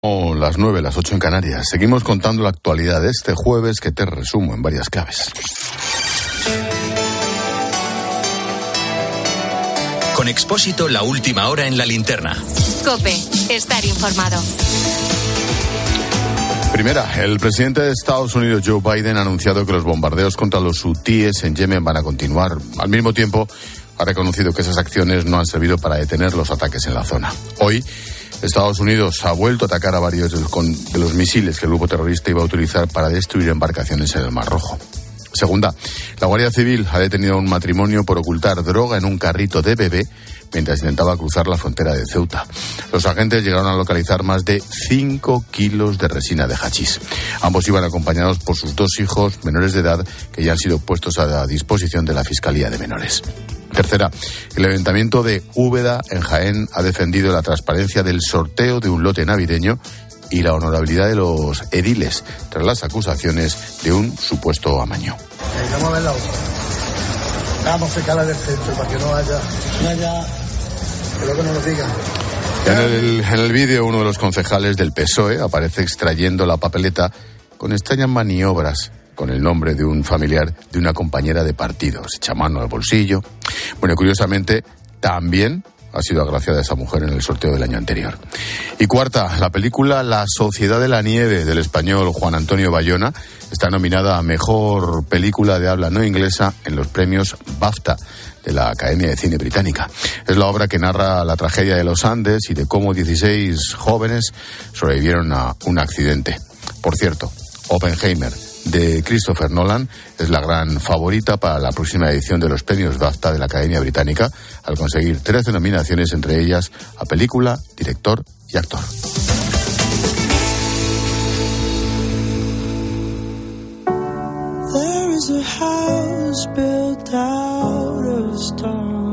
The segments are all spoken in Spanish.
Las 9, las 8 en Canarias. Seguimos contando la actualidad de este jueves que te resumo en varias claves. Con Expósito, la última hora en la linterna. COPE, estar informado. Primera, el presidente de Estados Unidos, Joe Biden, ha anunciado que los bombardeos contra los hutíes en Yemen van a continuar. Al mismo tiempo, ha reconocido que esas acciones no han servido para detener los ataques en la zona. Hoy, Estados Unidos ha vuelto a atacar a varios de los misiles que el grupo terrorista iba a utilizar para destruir embarcaciones en el Mar Rojo. Segunda, la Guardia Civil ha detenido a un matrimonio por ocultar droga en un carrito de bebé mientras intentaba cruzar la frontera de Ceuta. Los agentes llegaron a localizar más de 5 kilos de resina de hachís. Ambos iban acompañados por sus 2 hijos menores de edad que ya han sido puestos a la disposición de la Fiscalía de Menores. Tercera, el Ayuntamiento de Úbeda, en Jaén, ha defendido la transparencia del sorteo de un lote navideño y la honorabilidad de los ediles tras las acusaciones de un supuesto amaño. Vamos a ver la otra. Vamos a secarla del centro para que no haya, pero que no lo digan. En el vídeo, uno de los concejales del PSOE aparece extrayendo la papeleta con extrañas maniobras con el nombre de un familiar de una compañera de partido. Se echa mano al bolsillo. Bueno, curiosamente, también ha sido agraciada esa mujer en el sorteo del año anterior. Y cuarta, la película La Sociedad de la Nieve, del español Juan Antonio Bayona, está nominada a Mejor Película de Habla No Inglesa en los premios BAFTA de la Academia de Cine Británica. Es la obra que narra la tragedia de los Andes y de cómo 16 jóvenes sobrevivieron a un accidente. Por cierto, Oppenheimer, de Christopher Nolan, es la gran favorita para la próxima edición de los premios BAFTA de la Academia Británica, al conseguir 13 nominaciones, entre ellas a película, director y actor. There is a house built out of stone.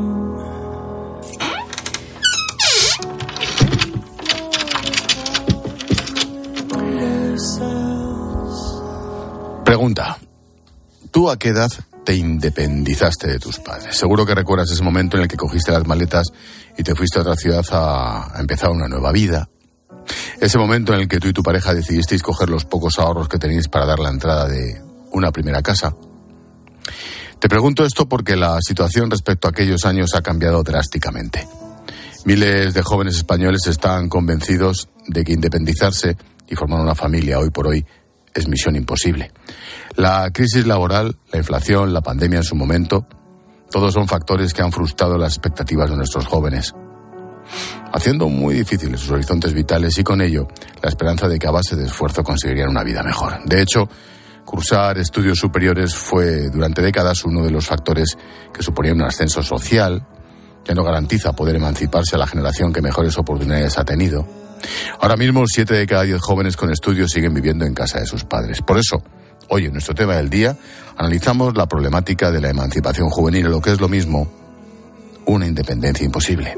Pregunta: ¿tú a qué edad te independizaste de tus padres? Seguro que recuerdas ese momento en el que cogiste las maletas y te fuiste a otra ciudad a empezar una nueva vida. Ese momento en el que tú y tu pareja decidisteis coger los pocos ahorros que tenéis para dar la entrada de una primera casa. Te pregunto esto porque la situación respecto a aquellos años ha cambiado drásticamente. Miles de jóvenes españoles están convencidos de que independizarse y formar una familia hoy por hoy es misión imposible. La crisis laboral, la inflación, la pandemia en su momento, todos son factores que han frustrado las expectativas de nuestros jóvenes, haciendo muy difíciles sus horizontes vitales y con ello la esperanza de que a base de esfuerzo conseguirían una vida mejor. De hecho, cursar estudios superiores fue durante décadas uno de los factores que suponía un ascenso social, que no garantiza poder emanciparse a la generación que mejores oportunidades ha tenido. Ahora mismo 7 de cada 10 jóvenes con estudios siguen viviendo en casa de sus padres. Por eso, hoy en nuestro tema del día, analizamos la problemática de la emancipación juvenil, o lo que es lo mismo, una independencia imposible.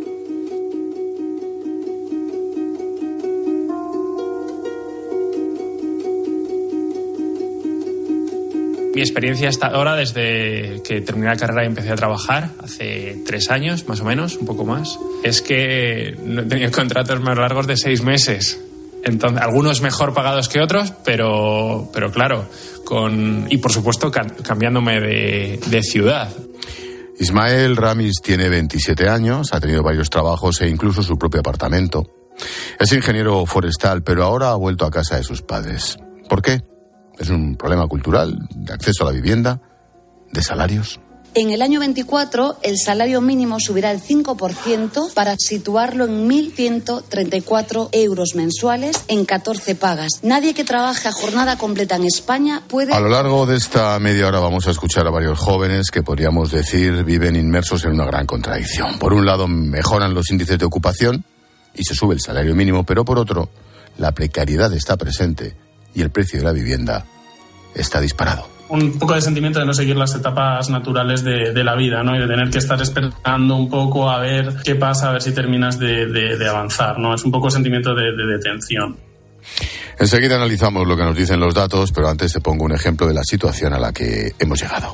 Mi experiencia hasta ahora, desde que terminé la carrera y empecé a trabajar, hace 3 años, más o menos, un poco más, es que no he tenido contratos más largos de 6 meses. Entonces, algunos mejor pagados que otros, pero claro, y por supuesto cambiándome de ciudad. Ismael Ramis tiene 27 años, ha tenido varios trabajos e incluso su propio apartamento. Es ingeniero forestal, pero ahora ha vuelto a casa de sus padres. ¿Por qué? ¿Es un problema cultural, de acceso a la vivienda, de salarios? En el año 24, el salario mínimo subirá el 5% para situarlo en 1.134 euros mensuales en 14 pagas. Nadie que trabaje a jornada completa en España puede... A lo largo de esta media hora vamos a escuchar a varios jóvenes que podríamos decir viven inmersos en una gran contradicción. Por un lado, mejoran los índices de ocupación y se sube el salario mínimo, pero por otro, la precariedad está presente y el precio de la vivienda está disparado. Un poco de sentimiento de no seguir las etapas naturales de la vida, ¿no? Y de tener que estar esperando un poco a ver qué pasa, a ver si terminas de avanzar, ¿no? Es un poco sentimiento de detención. Enseguida analizamos lo que nos dicen los datos, pero antes te pongo un ejemplo de la situación a la que hemos llegado.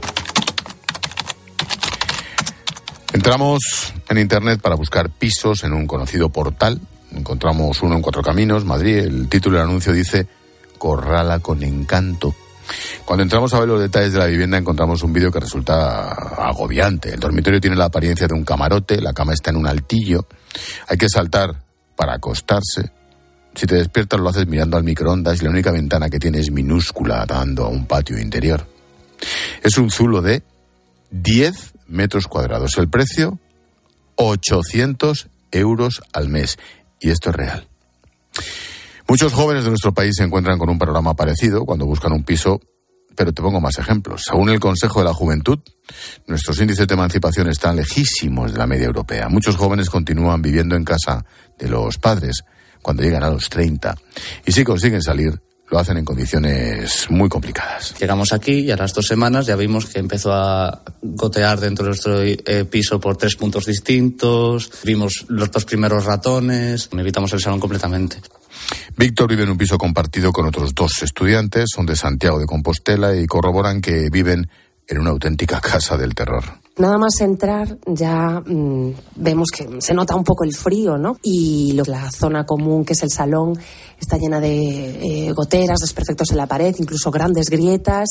Entramos en Internet para buscar pisos en un conocido portal Encontramos uno en Cuatro Caminos, Madrid. El título del anuncio dice Corrala con encanto. Cuando entramos a ver los detalles de la vivienda encontramos un vídeo que resulta agobiante. El dormitorio tiene la apariencia de un camarote, la cama está en un altillo, hay que saltar para acostarse. Si te despiertas lo haces mirando al microondas y la única ventana que tiene es minúscula dando a un patio interior. Es un zulo de 10 metros cuadrados. El precio, 800 euros al mes. Y esto es real. Muchos jóvenes de nuestro país se encuentran con un panorama parecido cuando buscan un piso, pero te pongo más ejemplos. Según el Consejo de la Juventud, nuestros índices de emancipación están lejísimos de la media europea. Muchos jóvenes continúan viviendo en casa de los padres cuando llegan a los 30. Y si consiguen salir, lo hacen en condiciones muy complicadas. Llegamos aquí y a las 2 semanas ya vimos que empezó a gotear dentro de nuestro piso por 3 puntos distintos. Vimos los 2 primeros ratones. Evitamos el salón completamente. Víctor vive en un piso compartido con otros 2 estudiantes, son de Santiago de Compostela y corroboran que viven en una auténtica casa del terror. Nada más entrar ya vemos que se nota un poco el frío, ¿no? Y la zona común, que es el salón, está llena de goteras, desperfectos en la pared, incluso grandes grietas.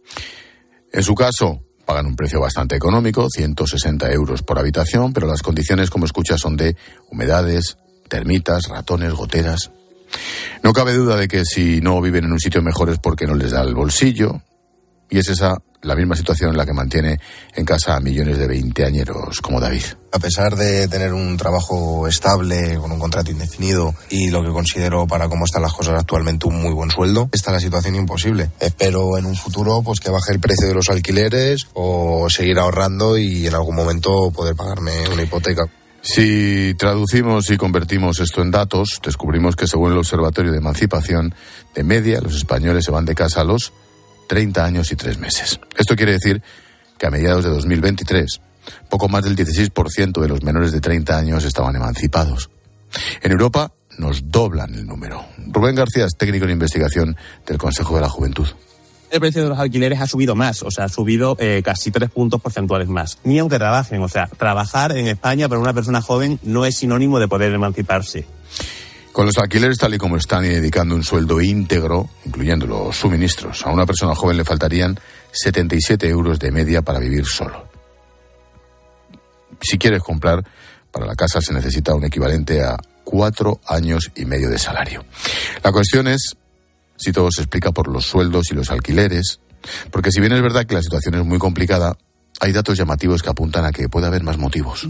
En su caso, pagan un precio bastante económico, 160 euros por habitación, pero las condiciones, como escuchas, son de humedades, termitas, ratones, goteras. No cabe duda de que si no viven en un sitio mejor es porque no les da el bolsillo, y es esa la misma situación en la que mantiene en casa a millones de veinteañeros como David. A pesar de tener un trabajo estable, con un contrato indefinido y lo que considero para cómo están las cosas actualmente un muy buen sueldo, está la situación imposible. Espero en un futuro pues que baje el precio de los alquileres o seguir ahorrando y en algún momento poder pagarme una hipoteca. Si traducimos y convertimos esto en datos, descubrimos que según el Observatorio de Emancipación, de media los españoles se van de casa a los 30 años y 3 meses. Esto quiere decir que a mediados de 2023, poco más del 16% de los menores de 30 años estaban emancipados. En Europa nos doblan el número. Rubén García es técnico en investigación del Consejo de la Juventud. El precio de los alquileres ha subido más, ha subido casi 3 puntos porcentuales más. Ni aunque trabajen, trabajar en España para una persona joven no es sinónimo de poder emanciparse. Con los alquileres tal y como están y dedicando un sueldo íntegro, incluyendo los suministros, a una persona joven le faltarían 77 euros de media para vivir solo. Si quieres comprar, para la casa se necesita un equivalente a 4 años y medio de salario. La cuestión es si todo se explica por los sueldos y los alquileres, porque si bien es verdad que la situación es muy complicada, hay datos llamativos que apuntan a que puede haber más motivos.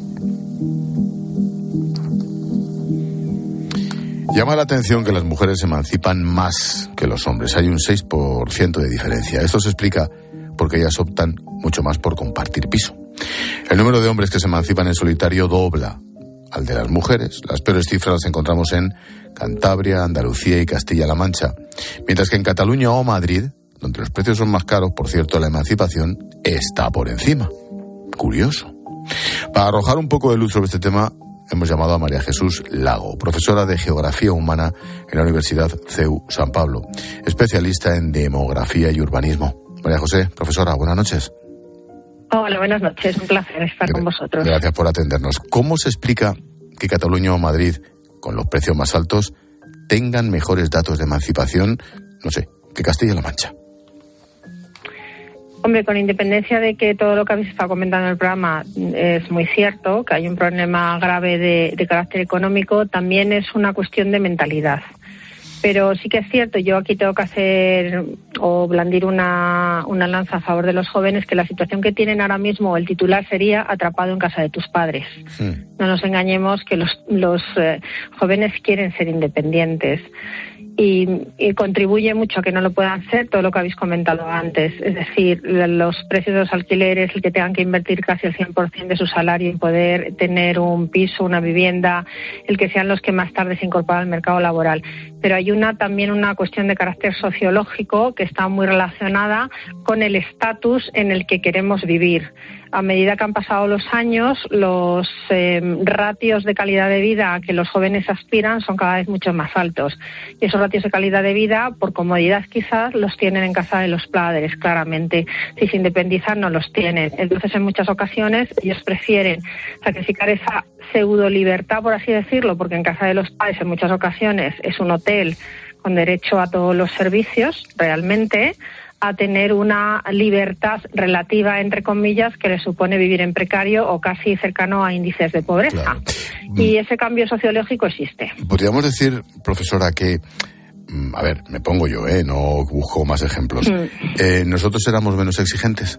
Llama la atención que las mujeres se emancipan más que los hombres. Hay un 6% de diferencia. Esto se explica porque ellas optan mucho más por compartir piso. El número de hombres que se emancipan en solitario dobla al de las mujeres. Las peores cifras las encontramos en Cantabria, Andalucía y Castilla-La Mancha. Mientras que en Cataluña o Madrid, donde los precios son más caros, por cierto, la emancipación está por encima. Curioso. Para arrojar un poco de luz sobre este tema, hemos llamado a María Jesús Lago, profesora de Geografía Humana en la Universidad CEU San Pablo, especialista en demografía y urbanismo. María José, profesora, buenas noches. Hola, buenas noches. Un placer estar con vosotros. Gracias por atendernos. ¿Cómo se explica que Cataluña o Madrid, con los precios más altos, tengan mejores datos de emancipación, que Castilla-La Mancha? Hombre, con independencia de que todo lo que habéis estado comentando en el programa es muy cierto, que hay un problema grave de carácter económico, también es una cuestión de mentalidad. Pero sí que es cierto, yo aquí tengo que hacer o blandir una lanza a favor de los jóvenes, que la situación que tienen ahora mismo, el titular sería atrapado en casa de tus padres. No nos engañemos que los jóvenes quieren ser independientes. Y contribuye mucho a que no lo puedan ser todo lo que habéis comentado antes, es decir, los precios de los alquileres, el que tengan que invertir casi el 100% de su salario en poder tener un piso, una vivienda, el que sean los que más tarde se incorporan al mercado laboral. Pero hay también una cuestión de carácter sociológico que está muy relacionada con el estatus en el que queremos vivir. a medida que han pasado los años, los ratios de calidad de vida a que los jóvenes aspiran son cada vez mucho más altos. Y esos ratios de calidad de vida, por comodidad quizás, los tienen en casa de los padres, claramente. Si se independizan, no los tienen. Entonces, en muchas ocasiones, ellos prefieren sacrificar esa pseudo libertad, por así decirlo, porque en casa de los padres, en muchas ocasiones, es un hotel con derecho a todos los servicios, realmente, a tener una libertad relativa, entre comillas, que le supone vivir en precario o casi cercano a índices de pobreza. Claro. Y ese cambio sociológico existe. Podríamos decir, profesora, que, a ver, me pongo yo, no busco más ejemplos. ¿Nosotros éramos menos exigentes?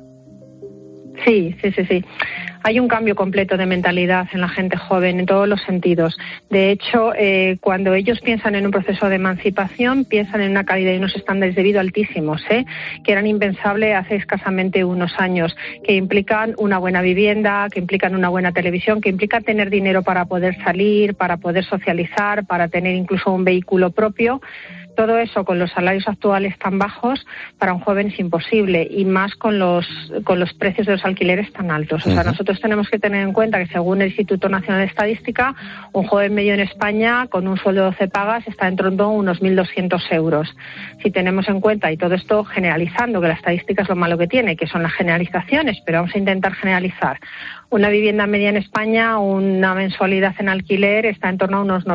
Sí. Hay un cambio completo de mentalidad en la gente joven, en todos los sentidos. De hecho, cuando ellos piensan en un proceso de emancipación, piensan en una calidad y unos estándares de vida altísimos, que eran impensables hace escasamente unos años, que implican una buena vivienda, que implican una buena televisión, que implican tener dinero para poder salir, para poder socializar, para tener incluso un vehículo propio. Todo eso con los salarios actuales tan bajos para un joven es imposible, y más con los precios de los alquileres tan altos. O sea, nosotros tenemos que tener en cuenta que según el Instituto Nacional de Estadística, un joven medio en España con un sueldo de 12 pagas está en torno a unos 1.200 euros. Si tenemos en cuenta, y todo esto generalizando, que la estadística es lo malo que tiene, que son las generalizaciones, pero vamos a intentar generalizar. Una vivienda media en España, una mensualidad en alquiler está en torno a unos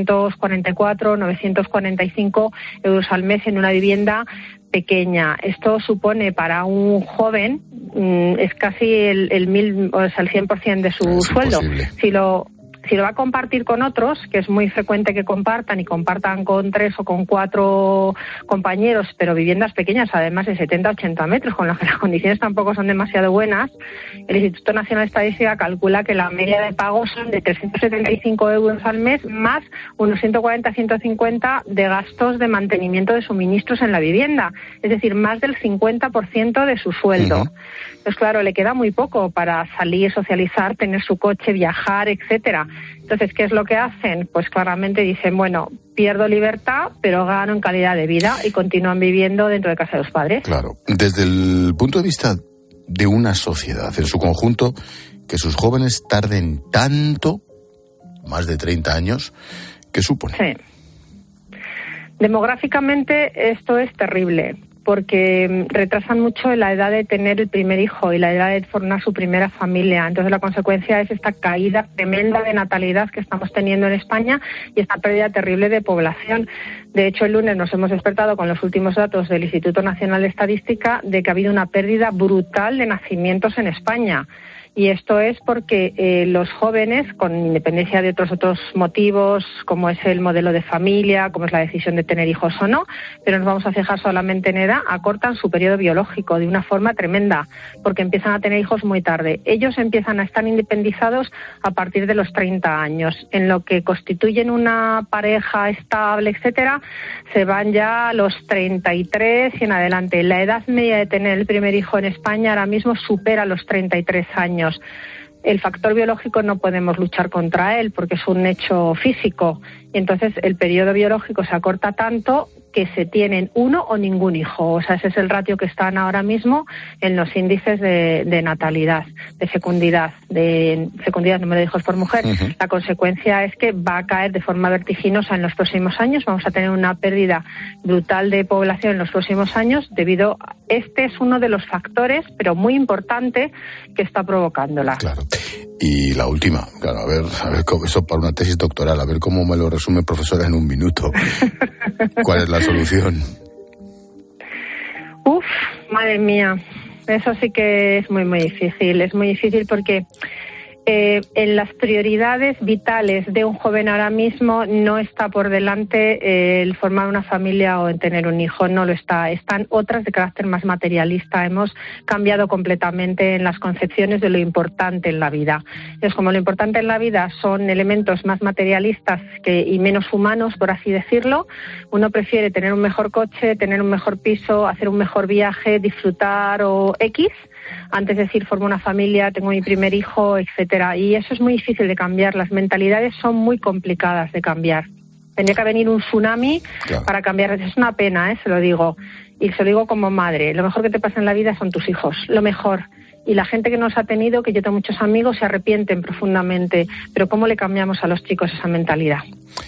944, 945 euros al mes en una vivienda pequeña. Esto supone para un joven es casi el 100% de su sueldo. Si lo va a compartir con otros, que es muy frecuente que compartan con 3 o con 4 compañeros, pero viviendas pequeñas, además de 70-80 metros, con las que las condiciones tampoco son demasiado buenas, el Instituto Nacional de Estadística calcula que la media de pagos son de 375 euros al mes, más unos 140-150 de gastos de mantenimiento de suministros en la vivienda, es decir, más del 50% de su sueldo. Pues claro, le queda muy poco para salir, socializar, tener su coche, viajar, etcétera. Entonces, ¿qué es lo que hacen? Pues claramente dicen, bueno, pierdo libertad, pero gano en calidad de vida, y continúan viviendo dentro de casa de los padres. Claro. Desde el punto de vista de una sociedad en su conjunto, que sus jóvenes tarden tanto, más de 30 años, ¿qué supone? Sí. Demográficamente esto es terrible, porque retrasan mucho la edad de tener el primer hijo y la edad de formar su primera familia. Entonces la consecuencia es esta caída tremenda de natalidad que estamos teniendo en España y esta pérdida terrible de población. De hecho, el lunes nos hemos despertado con los últimos datos del Instituto Nacional de Estadística de que ha habido una pérdida brutal de nacimientos en España. Y esto es porque los jóvenes, con independencia de otros motivos, como es el modelo de familia, como es la decisión de tener hijos o no, pero nos vamos a fijar solamente en edad, acortan su periodo biológico de una forma tremenda, porque empiezan a tener hijos muy tarde. Ellos empiezan a estar independizados a partir de los 30 años. En lo que constituyen una pareja estable, etcétera, se van ya a los 33 y en adelante. La edad media de tener el primer hijo en España ahora mismo supera los 33 años. El factor biológico no podemos luchar contra él porque es un hecho físico, y entonces el periodo biológico se acorta tanto que se tienen uno o ningún hijo. O sea, ese es el ratio que están ahora mismo en los índices de natalidad, de fecundidad, número de hijos por mujer. La consecuencia es que va a caer de forma vertiginosa en los próximos años. Vamos a tener una pérdida brutal de población en los próximos años debido a este es uno de los factores, pero muy importante, que está provocándola. Claro. Y la última, claro, a ver eso para una tesis doctoral, a ver cómo me lo resume, profesora, en un minuto. ¿Cuál es la solución? Madre mía, eso sí que es muy, muy difícil. Es muy difícil porque en las prioridades vitales de un joven ahora mismo no está por delante el formar una familia o el tener un hijo, no lo está. Están otras de carácter más materialista. Hemos cambiado completamente en las concepciones de lo importante en la vida. Es como lo importante en la vida son elementos más materialistas y menos humanos, por así decirlo. Uno prefiere tener un mejor coche, tener un mejor piso, hacer un mejor viaje, disfrutar o X, antes de decir formo una familia, tengo mi primer hijo, etcétera. Y eso es muy difícil de cambiar. Las mentalidades son muy complicadas de cambiar. Tendría que venir un tsunami para cambiar. Es una pena, se lo digo. Y se lo digo como madre. Lo mejor que te pasa en la vida son tus hijos. Lo mejor. y la gente que nos ha tenido, que yo tengo muchos amigos, se arrepienten profundamente. Pero ¿cómo le cambiamos a los chicos esa mentalidad?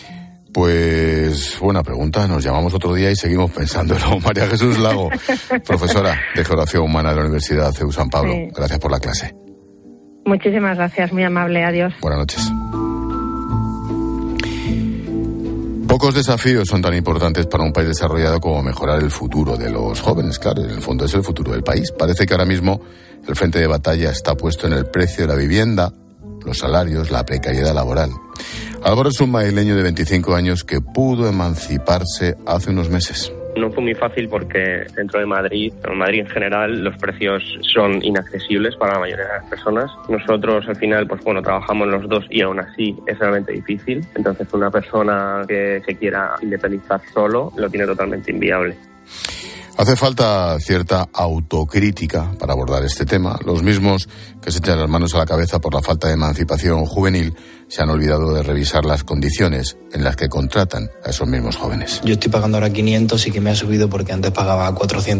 Pues buena pregunta, nos llamamos otro día y seguimos pensándolo. María Jesús Lago, profesora de Geografía Humana de la Universidad CEU San Pablo, sí. Gracias por la clase. Muchísimas gracias, muy amable, adiós. Buenas noches. Pocos desafíos son tan importantes para un país desarrollado como mejorar el futuro de los jóvenes. Claro, en el fondo es el futuro del país. Parece que ahora mismo el frente de batalla está puesto en el precio de la vivienda, los salarios, la precariedad laboral. Álvaro es un madrileño de 25 años que pudo emanciparse hace unos meses. No fue muy fácil porque dentro de Madrid, en Madrid en general, los precios son inaccesibles para la mayoría de las personas. Nosotros al final, pues bueno, trabajamos los dos y aún así es realmente difícil. Entonces una persona que se quiera independizar solo lo tiene totalmente inviable. Hace falta cierta autocrítica para abordar este tema. Los mismos que se echan las manos a la cabeza por la falta de emancipación juvenil se han olvidado de revisar las condiciones en las que contratan a esos mismos jóvenes. Yo estoy pagando ahora 500 y que me ha subido porque antes pagaba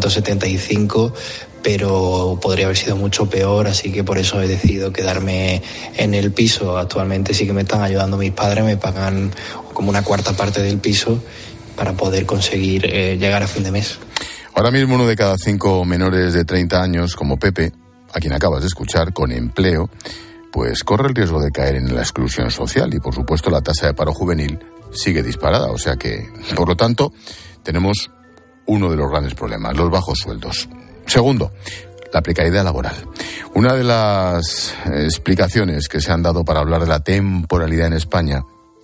475, pero podría haber sido mucho peor, así que por eso he decidido quedarme en el piso. Actualmente sí que me están ayudando mis padres, me pagan como una cuarta parte del piso para poder conseguir llegar a fin de mes. Ahora mismo 1 de cada 5 menores de 30 años, como Pepe, a quien acabas de escuchar, con empleo, pues corre el riesgo de caer en la exclusión social y, por supuesto, la tasa de paro juvenil sigue disparada. O sea que, por lo tanto, tenemos uno de los grandes problemas, los bajos sueldos. Segundo, la precariedad laboral. Una de las explicaciones que se han dado para hablar de la temporalidad en España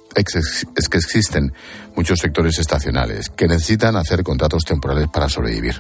es que existen muchos sectores estacionales que necesitan hacer contratos temporales para sobrevivir.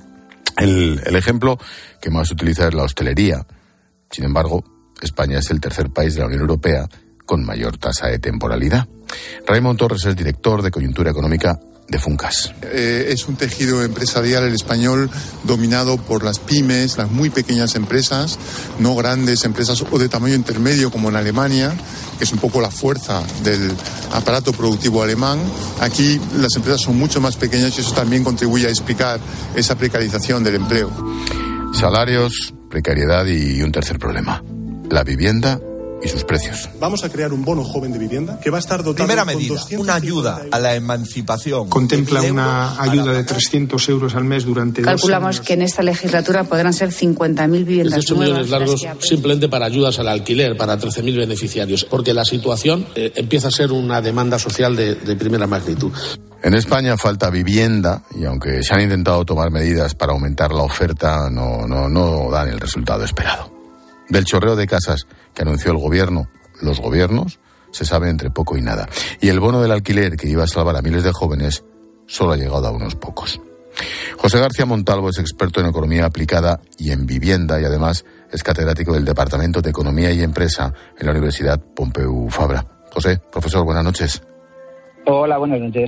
El ejemplo que más se utiliza es la hostelería. Sin embargo, España es el tercer país de la Unión Europea con mayor tasa de temporalidad. Raymond Torres es director de Coyuntura Económica de Funcas. Es un tejido empresarial el español dominado por las pymes, las muy pequeñas empresas, no grandes empresas o de tamaño intermedio como en Alemania, que es un poco la fuerza del aparato productivo alemán. Aquí las empresas son mucho más pequeñas y eso también contribuye a explicar esa precarización del empleo. Salarios, precariedad y un tercer problema, la vivienda y sus precios. Vamos a crear un bono joven de vivienda que va a estar dotado Primera medida, una ayuda a la emancipación. Contempla una ayuda de 300 euros al mes durante 2 años. Calculamos que en esta legislatura podrán ser 50.000 viviendas 18 millones largos simplemente para ayudas al alquiler, para 13.000 beneficiarios, porque la situación empieza a ser una demanda social de primera magnitud. En España falta vivienda y aunque se han intentado tomar medidas para aumentar la oferta, no dan el resultado esperado. Del chorreo de casas que anunció el gobierno, los gobiernos, se sabe entre poco y nada. Y el bono del alquiler que iba a salvar a miles de jóvenes solo ha llegado a unos pocos. José García Montalvo es experto en economía aplicada y en vivienda y además es catedrático del Departamento de Economía y Empresa en la Universidad Pompeu Fabra. José, profesor, buenas noches. Hola, buenas noches.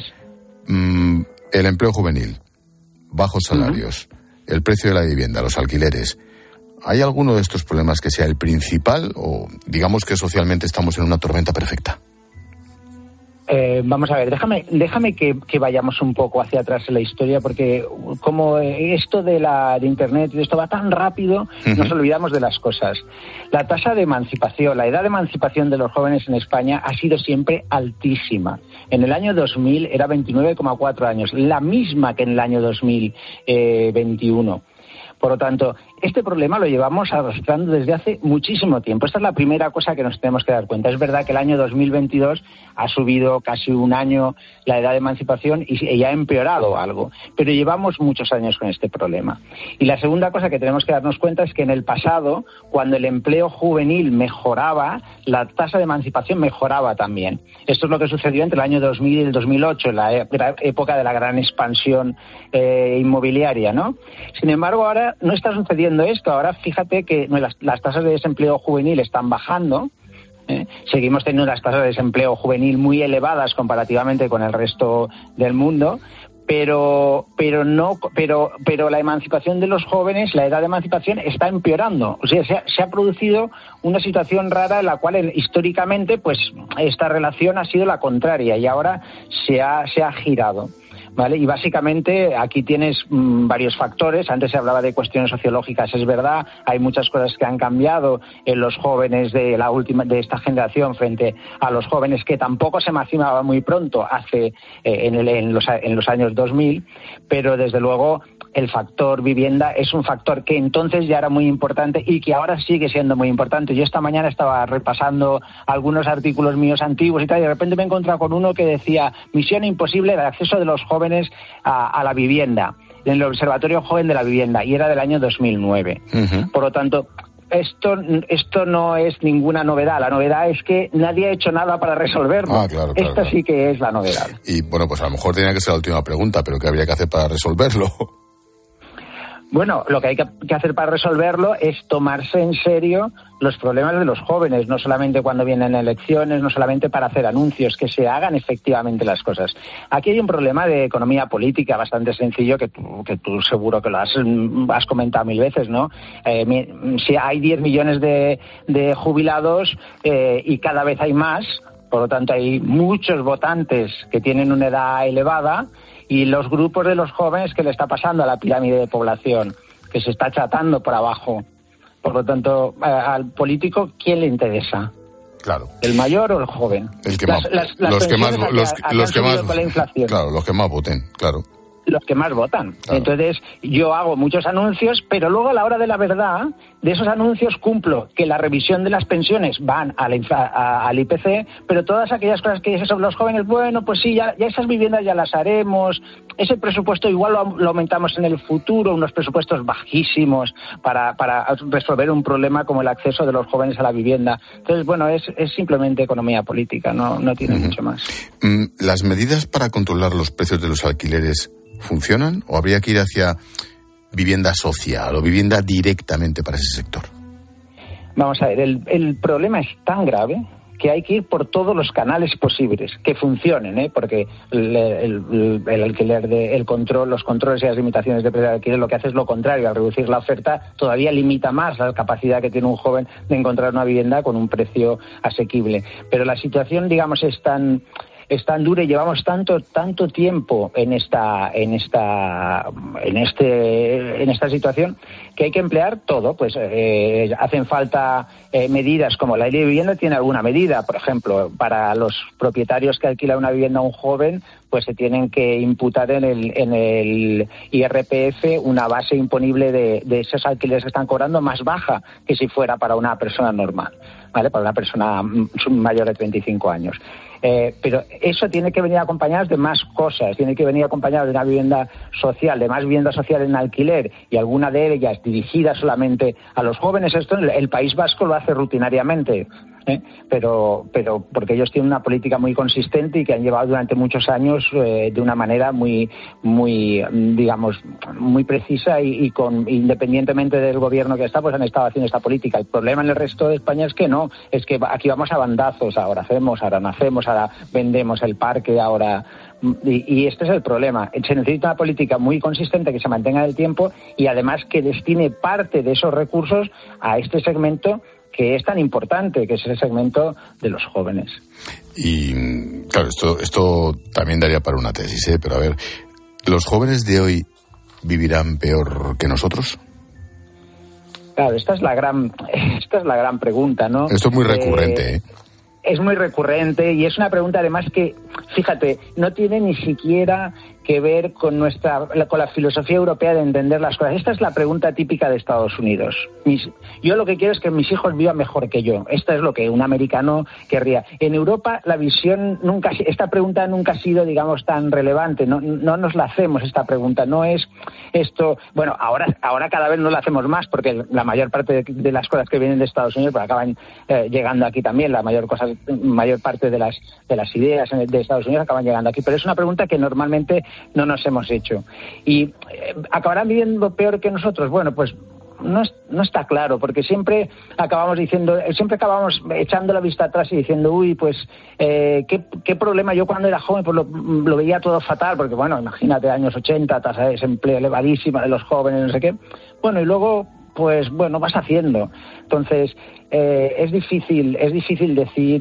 El empleo juvenil, bajos salarios, el precio de la vivienda, los alquileres. ¿Hay alguno de estos problemas que sea el principal o digamos que socialmente estamos en una tormenta perfecta? Vamos a ver, déjame que vayamos un poco hacia atrás en la historia, porque como esto de Internet y esto va tan rápido, nos olvidamos de las cosas. La tasa de emancipación, la edad de emancipación de los jóvenes en España ha sido siempre altísima. En el año 2000 era 29,4 años, la misma que en el año 2021. Por lo tanto, este problema lo llevamos arrastrando desde hace muchísimo tiempo. Esta es la primera cosa que nos tenemos que dar cuenta. Es verdad que el año 2022 ha subido casi un año la edad de emancipación y ha empeorado algo, pero llevamos muchos años con este problema. Y la segunda cosa que tenemos que darnos cuenta es que en el pasado, cuando el empleo juvenil mejoraba, la tasa de emancipación mejoraba también. Esto es lo que sucedió entre el año 2000 y el 2008, en la época de la gran expansión inmobiliaria, ¿no? Sin embargo, ahora no está sucediendo esto. Ahora fíjate que las tasas de desempleo juvenil están bajando. Seguimos teniendo las tasas de desempleo juvenil muy elevadas comparativamente con el resto del mundo, pero la emancipación de los jóvenes, la edad de emancipación está empeorando. O sea, se ha producido una situación rara en la cual históricamente pues esta relación ha sido la contraria y ahora se ha girado. ¿vale? Y básicamente aquí tienes varios factores. Antes se hablaba de cuestiones sociológicas, es verdad, hay muchas cosas que han cambiado en los jóvenes de esta generación frente a los jóvenes que tampoco se emancipaban muy pronto en los años 2000, pero desde luego el factor vivienda es un factor que entonces ya era muy importante y que ahora sigue siendo muy importante. Yo esta mañana estaba repasando algunos artículos míos antiguos y tal, y de repente me he encontrado con uno que decía misión imposible del acceso de los jóvenes a la vivienda, en el Observatorio Joven de la Vivienda, y era del año 2009. Uh-huh. Por lo tanto, esto no es ninguna novedad. La novedad es que nadie ha hecho nada para resolverlo. Claro, Esta sí que es la novedad. Y bueno, pues a lo mejor tenía que ser la última pregunta, pero ¿qué habría que hacer para resolverlo? Bueno, lo que hay que hacer para resolverlo es tomarse en serio los problemas de los jóvenes, no solamente cuando vienen elecciones, no solamente para hacer anuncios, que se hagan efectivamente las cosas. Aquí hay un problema de economía política bastante sencillo que tú seguro que lo has comentado 1000 veces, ¿no? Si hay 10 millones de jubilados y cada vez hay más, por lo tanto hay muchos votantes que tienen una edad elevada, y los grupos de los jóvenes que le está pasando a la pirámide de población, que se está achatando por abajo. Por lo tanto, al político, ¿quién le interesa? Claro. ¿El mayor o el joven? Los que más con la inflación. Claro, los que más voten, claro. Los que más votan. Claro. Entonces, yo hago muchos anuncios, pero luego a la hora de la verdad, de esos anuncios cumplo que la revisión de las pensiones van al IPC, pero todas aquellas cosas que dicen sobre los jóvenes, bueno, pues sí, ya esas viviendas ya las haremos, ese presupuesto igual lo aumentamos en el futuro, unos presupuestos bajísimos para resolver un problema como el acceso de los jóvenes a la vivienda. Entonces, bueno, es simplemente economía política, no tiene mucho más. ¿Las medidas para controlar los precios de los alquileres funcionan o habría que ir hacia vivienda social o vivienda directamente para ese sector? Vamos a ver, el problema es tan grave que hay que ir por todos los canales posibles que funcionen, porque el alquiler los controles y las limitaciones de precio de alquiler lo que hace es lo contrario. Al reducir la oferta todavía limita más la capacidad que tiene un joven de encontrar una vivienda con un precio asequible. Pero la situación, digamos, es tan dura y llevamos tanto tiempo en esta situación que hay que emplear todo. Pues hacen falta medidas como la ley de vivienda tiene alguna medida, por ejemplo, para los propietarios que alquilan una vivienda a un joven, pues se tienen que imputar en el IRPF una base imponible de esos alquileres que están cobrando más baja que si fuera para una persona normal, ¿vale? Para una persona mayor de 35 años. Pero eso tiene que venir acompañado de más cosas, tiene que venir acompañado de una vivienda social, de más vivienda social en alquiler y alguna de ellas dirigida solamente a los jóvenes. Esto el País Vasco lo hace rutinariamente, pero porque ellos tienen una política muy consistente y que han llevado durante muchos años de una manera muy digamos muy precisa y independientemente del gobierno que está, pues han estado haciendo esta política. El problema en el resto de España es que no, es que aquí vamos a bandazos, ahora hacemos, ahora no hacemos, ahora vendemos el parque, ahora y este es el problema. Se necesita una política muy consistente que se mantenga en el tiempo y además que destine parte de esos recursos a este segmento que es tan importante, que es el segmento de los jóvenes. Y claro, esto también daría para una tesis, pero a ver, ¿los jóvenes de hoy vivirán peor que nosotros? Claro, esta es la gran pregunta, ¿no? Esto es muy recurrente, Es muy recurrente y es una pregunta además que, fíjate, no tiene ni siquiera que ver con la filosofía europea de entender las cosas. Esta es la pregunta típica de Estados Unidos. Yo lo que quiero es que mis hijos vivan mejor que yo. Esto es lo que un americano querría. En Europa esta pregunta nunca ha sido, digamos, tan relevante. No nos la hacemos esta pregunta. No es esto. Bueno, ahora cada vez no la hacemos más porque la mayor parte de las cosas que vienen de Estados Unidos pues acaban llegando aquí también. La mayor parte de las ideas de Estados Unidos acaban llegando aquí. Pero es una pregunta que normalmente no nos hemos hecho. ¿Y acabarán viviendo peor que nosotros? Bueno, pues no está claro, porque siempre acabamos echando la vista atrás y diciendo, uy, pues qué problema. Yo cuando era joven pues lo veía todo fatal, porque bueno, imagínate, años 80, tasa de desempleo elevadísima de los jóvenes, no sé qué. Bueno, y luego pues bueno, vas haciendo. Entonces, es difícil decir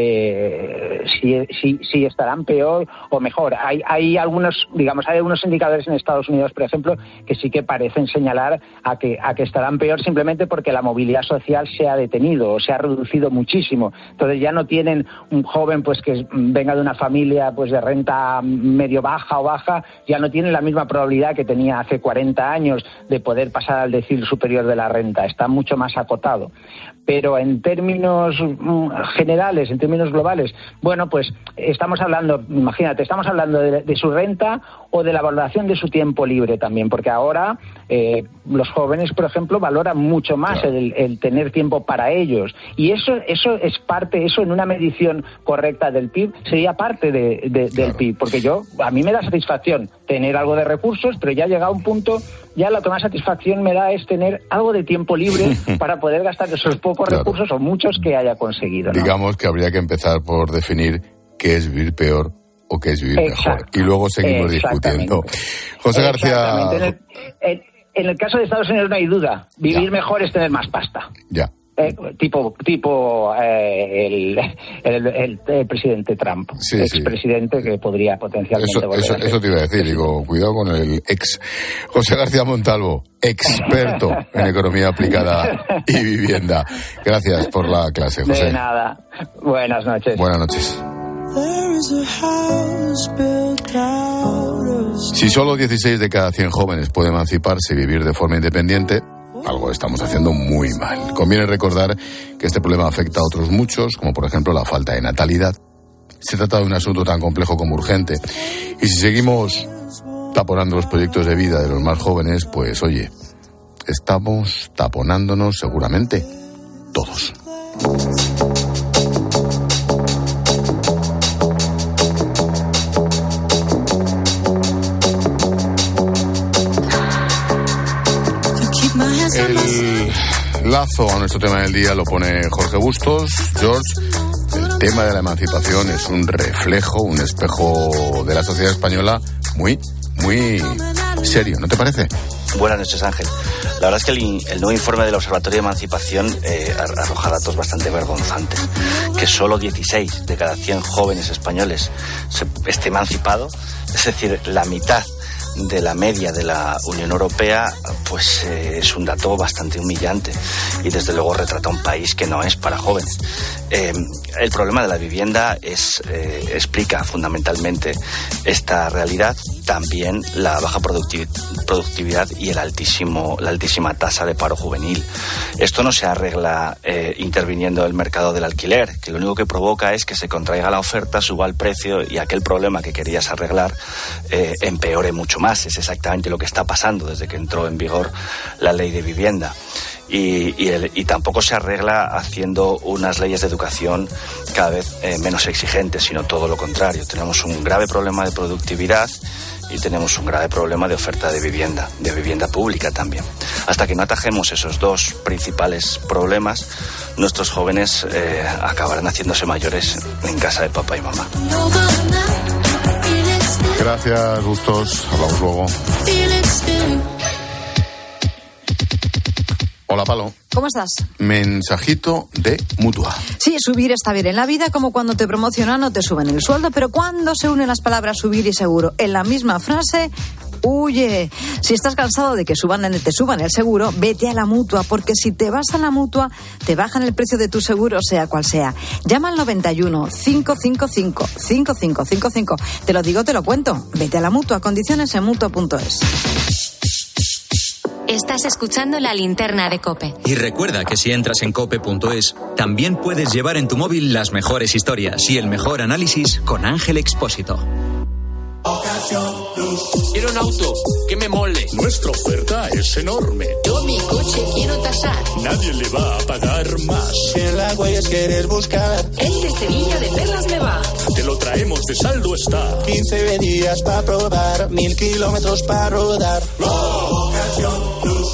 si estarán peor o mejor. Hay algunos indicadores en Estados Unidos, por ejemplo, que sí que parecen señalar a que estarán peor simplemente porque la movilidad social se ha detenido o se ha reducido muchísimo. Entonces ya no tienen un joven pues que venga de una familia pues de renta medio baja o baja, ya no tiene la misma probabilidad que tenía hace 40 años de poder pasar al decil superior de la renta. Está mucho más acotado. Pero en términos generales, en términos globales, bueno, pues estamos hablando de su renta o de la valoración de su tiempo libre también, porque ahora los jóvenes, por ejemplo, valoran mucho más el tener tiempo para ellos. Y eso es parte, eso en una medición correcta del PIB sería parte del PIB, porque a mí me da satisfacción tener algo de recursos, pero ya llega a un punto, ya lo que más satisfacción me da es tener algo de tiempo libre para poder gastar esos pocos recursos o muchos que haya conseguido, ¿no? Digamos que habría que empezar por definir qué es vivir peor o qué es vivir mejor. Y luego seguimos discutiendo. José García... En el caso de Estados Unidos no hay duda. Vivir mejor es tener más pasta. Ya. Tipo el presidente Trump, expresidente que podría potencialmente eso te iba a decir, digo, cuidado con el ex. José García Montalvo, experto en economía aplicada y vivienda. Gracias por la clase, José. De nada. Buenas noches. Buenas noches. Si solo 16 de cada 100 jóvenes pueden emanciparse y vivir de forma independiente, algo estamos haciendo muy mal. Conviene recordar que este problema afecta a otros muchos, como por ejemplo la falta de natalidad. Se trata de un asunto tan complejo como urgente. Y si seguimos taponando los proyectos de vida de los más jóvenes, pues oye, estamos taponándonos seguramente todos. El lazo a nuestro tema del día lo pone Jorge Bustos. George, el tema de la emancipación es un reflejo, un espejo de la sociedad española muy, muy serio, ¿no te parece? Buenas noches, Ángel. La verdad es que el nuevo informe del Observatorio de Emancipación arroja datos bastante vergonzantes. Que solo 16 de cada 100 jóvenes españoles esté emancipado, es decir, la mitad de la media de la Unión Europea, pues es un dato bastante humillante y desde luego retrata un país que no es para jóvenes. El problema de la vivienda explica fundamentalmente esta realidad, también la baja productividad y la altísima tasa de paro juvenil. Esto no se arregla interviniendo el mercado del alquiler, que lo único que provoca es que se contraiga la oferta, suba el precio y aquel problema que querías arreglar empeore mucho más. Es exactamente lo que está pasando desde que entró en vigor la ley de vivienda. Y tampoco se arregla haciendo unas leyes de educación cada vez menos exigentes, sino todo lo contrario. Tenemos un grave problema de productividad y tenemos un grave problema de oferta de vivienda pública también. Hasta que no atajemos esos dos principales problemas, nuestros jóvenes acabarán haciéndose mayores en casa de papá y mamá. Gracias, Bustos. Hablamos luego. Hola, Palo. ¿Cómo estás? Mensajito de Mutua. Sí, subir está bien en la vida, como cuando te promocionan o te suben el sueldo, pero cuando se unen las palabras subir y seguro en la misma frase, huye. Si estás cansado de que te suban el seguro, vete a la Mutua, porque si te vas a la Mutua, te bajan el precio de tu seguro, sea cual sea. Llama al 91 555 5555. Te lo digo, te lo cuento. Vete a la Mutua. Condiciones en mutua.es. Estás escuchando La Linterna de COPE. Y recuerda que si entras en cope.es, también puedes llevar en tu móvil las mejores historias y el mejor análisis con Ángel Expósito. Quiero un auto que me mole. Nuestra oferta es enorme. Yo mi coche quiero tasar. Nadie le va a pagar más. Si en las huellas quieres buscar, el de Sevilla de Perlas me va. Te lo traemos de saldo está. 15 días para probar, 1000 kilómetros para rodar. Ocasión Plus.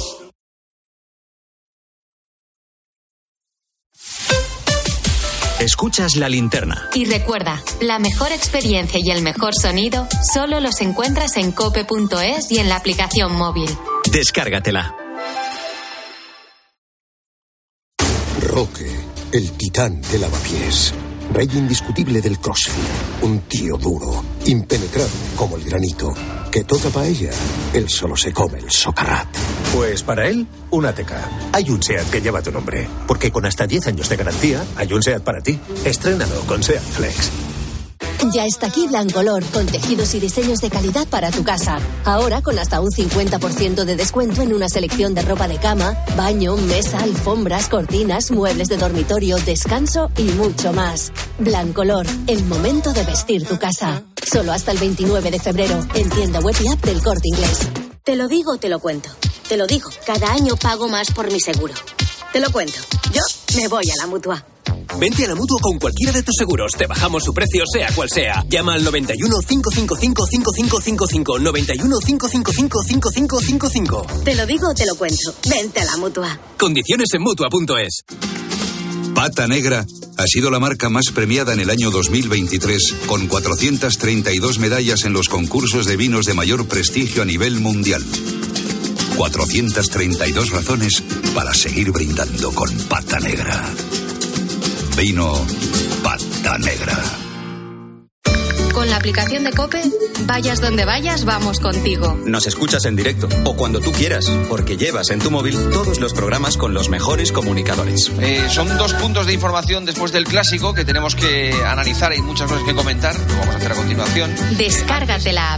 Escuchas La Linterna. Y recuerda, la mejor experiencia y el mejor sonido solo los encuentras en cope.es y en la aplicación móvil. Descárgatela. Roque, el titán de lavapiés. Rey indiscutible del CrossFit. Un tío duro, impenetrable como el granito. Que toca paella, él solo se come el socarrat. Pues para él, una teca. Hay un SEAT que lleva tu nombre. Porque con hasta 10 años de garantía, hay un SEAT para ti. Estrénalo con SEAT Flex. Ya está aquí Blancolor, con tejidos y diseños de calidad para tu casa. Ahora con hasta un 50% de descuento en una selección de ropa de cama, baño, mesa, alfombras, cortinas, muebles de dormitorio, descanso y mucho más. Blancolor, el momento de vestir tu casa. Solo hasta el 29 de febrero, en tienda web y app del Corte Inglés. Te lo digo, te lo cuento. Te lo digo, cada año pago más por mi seguro. Te lo cuento, yo me voy a la Mutua. Vente a la Mutua con cualquiera de tus seguros. Te bajamos su precio, sea cual sea. Llama al 91 555 5555. 91 555 5555. Te lo digo, te lo cuento. Vente a la Mutua. Condiciones en Mutua.es. Pata Negra ha sido la marca más premiada en el año 2023, con 432 medallas en los concursos de vinos de mayor prestigio a nivel mundial. 432 razones para seguir brindando con Pata Negra. Vino Pata Negra. Con la aplicación de COPE, vayas donde vayas, vamos contigo. Nos escuchas en directo o cuando tú quieras, porque llevas en tu móvil todos los programas con los mejores comunicadores. Son 2 puntos de información después del clásico que tenemos que analizar. Hay muchas cosas que comentar, lo vamos a hacer a continuación. Descárgate la app.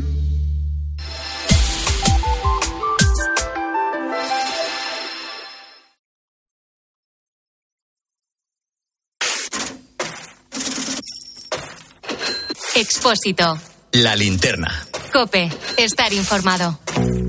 Expósito. La linterna. COPE. Estar informado.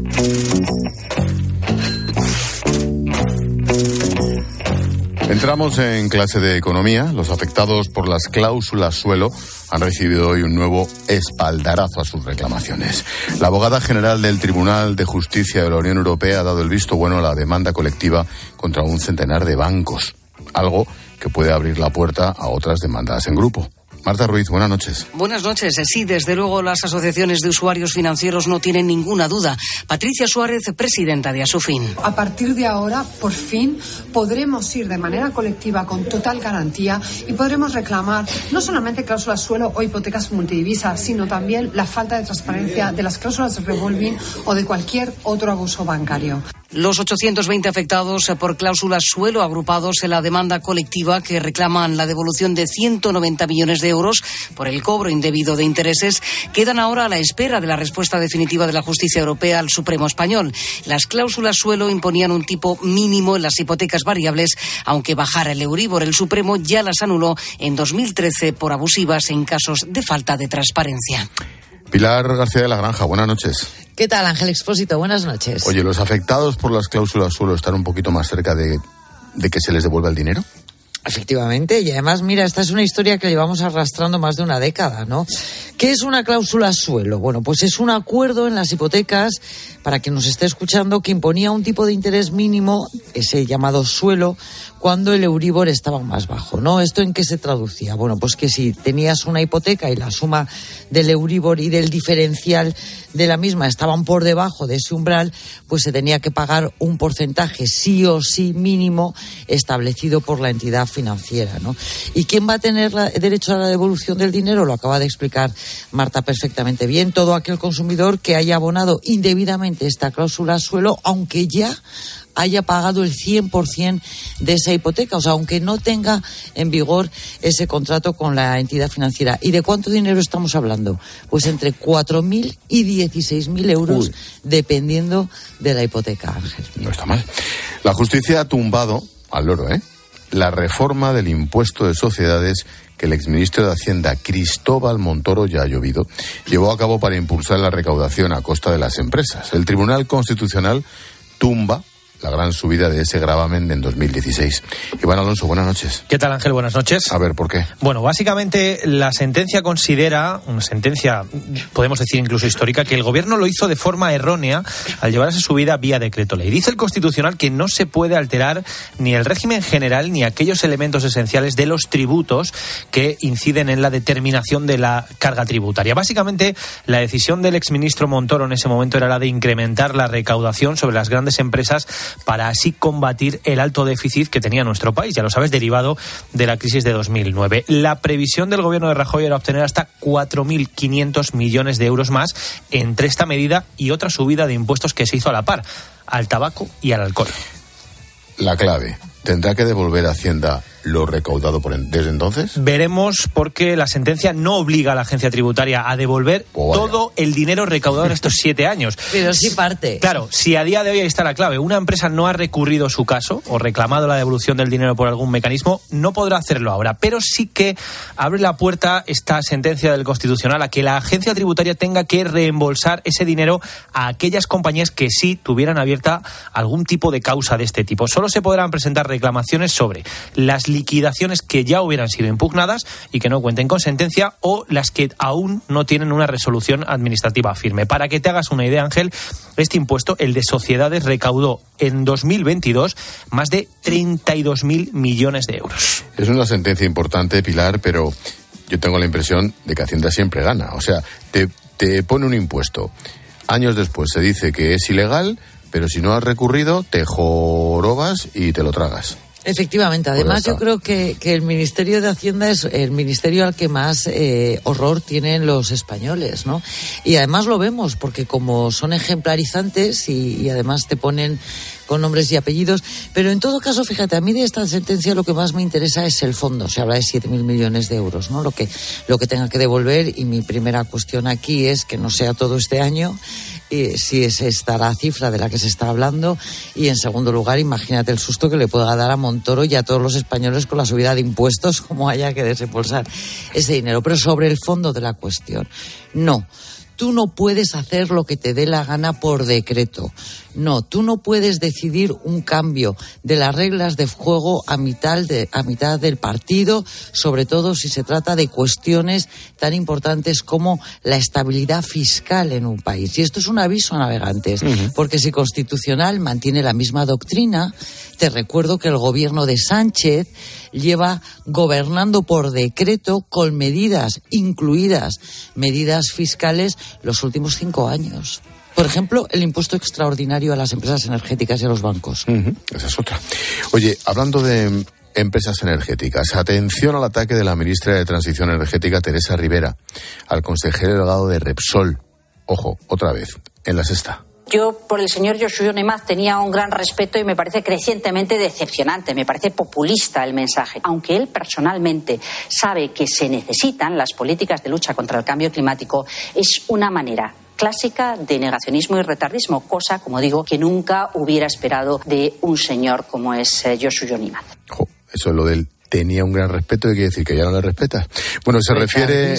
Entramos en clase de economía. Los afectados por las cláusulas suelo han recibido hoy un nuevo espaldarazo a sus reclamaciones. La abogada general del Tribunal de Justicia de la Unión Europea ha dado el visto bueno a la demanda colectiva contra un centenar de bancos, algo que puede abrir la puerta a otras demandas en grupo. Marta Ruiz, buenas noches. Buenas noches. Sí, desde luego las asociaciones de usuarios financieros no tienen ninguna duda. Patricia Suárez, presidenta de Asufin. A partir de ahora, por fin, podremos ir de manera colectiva con total garantía y podremos reclamar no solamente cláusulas suelo o hipotecas multidivisa, sino también la falta de transparencia de las cláusulas revolving o de cualquier otro abuso bancario. Los 820 afectados por cláusulas suelo agrupados en la demanda colectiva que reclaman la devolución de 190 millones de euros por el cobro indebido de intereses quedan ahora a la espera de la respuesta definitiva de la justicia europea al Supremo español. Las cláusulas suelo imponían un tipo mínimo en las hipotecas variables, aunque bajara el Euribor. El Supremo ya las anuló en 2013 por abusivas en casos de falta de transparencia. Pilar García de la Granja, buenas noches. ¿Qué tal, Ángel Expósito? Buenas noches. Oye, ¿los afectados por las cláusulas suelo están un poquito más cerca de que se les devuelva el dinero? Efectivamente, y además, mira, esta es una historia que llevamos arrastrando más de una década, ¿no? ¿Qué es una cláusula suelo? Bueno, pues es un acuerdo en las hipotecas, para quien nos esté escuchando, que imponía un tipo de interés mínimo, ese llamado suelo, cuando el Euribor estaba más bajo, ¿no? ¿Esto en qué se traducía? Bueno, pues que si tenías una hipoteca y la suma del Euribor y del diferencial de la misma estaban por debajo de ese umbral, pues se tenía que pagar un porcentaje sí o sí mínimo establecido por la entidad financiera, ¿no? ¿Y quién va a tener derecho a la devolución del dinero? Lo acaba de explicar Marta perfectamente bien. Todo aquel consumidor que haya abonado indebidamente esta cláusula suelo, aunque ya haya pagado el 100% de esa hipoteca, o sea, aunque no tenga en vigor ese contrato con la entidad financiera. ¿Y de cuánto dinero estamos hablando? Pues entre 4.000 y 16.000 euros, dependiendo de la hipoteca, Ángel. No está mal. La justicia ha tumbado, al loro, la reforma del impuesto de sociedades que el exministro de Hacienda, Cristóbal Montoro, ya ha llovido, llevó a cabo para impulsar la recaudación a costa de las empresas. El Tribunal Constitucional tumba la gran subida de ese gravamen en 2016. Iván Alonso, buenas noches. ¿Qué tal, Ángel? Buenas noches. A ver, ¿por qué? Bueno, básicamente la sentencia considera, una sentencia, podemos decir incluso histórica, que el gobierno lo hizo de forma errónea al llevar esa subida vía decreto ley. Dice el Constitucional que no se puede alterar ni el régimen general ni aquellos elementos esenciales de los tributos que inciden en la determinación de la carga tributaria. Básicamente, la decisión del exministro Montoro en ese momento era la de incrementar la recaudación sobre las grandes empresas para así combatir el alto déficit que tenía nuestro país, ya lo sabes, derivado de la crisis de 2009. La previsión del gobierno de Rajoy era obtener hasta 4.500 millones de euros más entre esta medida y otra subida de impuestos que se hizo a la par, al tabaco y al alcohol. La clave, ¿tendrá que devolver Hacienda lo recaudado desde entonces? Veremos, porque la sentencia no obliga a la agencia tributaria a devolver todo el dinero recaudado en estos 7 años. Pero sí parte. Claro, si a día de hoy, ahí está la clave, una empresa no ha recurrido su caso o reclamado la devolución del dinero por algún mecanismo, no podrá hacerlo ahora, pero sí que abre la puerta esta sentencia del Constitucional a que la agencia tributaria tenga que reembolsar ese dinero a aquellas compañías que sí tuvieran abierta algún tipo de causa de este tipo. Solo se podrán presentar reclamaciones sobre las liquidaciones que ya hubieran sido impugnadas y que no cuenten con sentencia, o las que aún no tienen una resolución administrativa firme. Para que te hagas una idea, Ángel, este impuesto, el de sociedades, recaudó en 2022 más de 32.000 millones de euros. Es una sentencia importante, Pilar, pero yo tengo la impresión de que Hacienda siempre gana. O sea, te pone un impuesto. Años después se dice que es ilegal, pero si no has recurrido, te jorobas y te lo tragas. Efectivamente, además yo creo que el Ministerio de Hacienda es el ministerio al que más horror tienen los españoles, ¿no? Y además lo vemos, porque como son ejemplarizantes y además te ponen con nombres y apellidos, pero en todo caso, fíjate, a mí de esta sentencia lo que más me interesa es el fondo. Se habla de 7.000 millones de euros, ¿no? Lo que tenga que devolver, y mi primera cuestión aquí es que no sea todo este año, si es esta la cifra de la que se está hablando, y en segundo lugar, imagínate el susto que le pueda dar a Montoro y a todos los españoles con la subida de impuestos, como haya que desembolsar ese dinero. Pero sobre el fondo de la cuestión, no. Tú no puedes hacer lo que te dé la gana por decreto. No, tú no puedes decidir un cambio de las reglas de juego a mitad del partido, sobre todo si se trata de cuestiones tan importantes como la estabilidad fiscal en un país. Y esto es un aviso a navegantes, porque si Constitucional mantiene la misma doctrina, te recuerdo que el gobierno de Sánchez lleva gobernando por decreto con medidas, incluidas medidas fiscales, los últimos 5 años. Por ejemplo, el impuesto extraordinario a las empresas energéticas y a los bancos. Esa es otra. Oye, hablando de empresas energéticas, atención al ataque de la ministra de Transición Energética, Teresa Rivera, al consejero delegado de Repsol. Ojo, otra vez, en La Sexta. Yo por el señor Yoshio Nemaz tenía un gran respeto y me parece crecientemente decepcionante, me parece populista el mensaje. Aunque él personalmente sabe que se necesitan las políticas de lucha contra el cambio climático, es una manera clásica de negacionismo y retardismo, cosa, como digo, que nunca hubiera esperado de un señor como es Yoshio Nemaz. Eso es lo del tenía un gran respeto, y quiere decir que ya no le respetas. Bueno, se refiere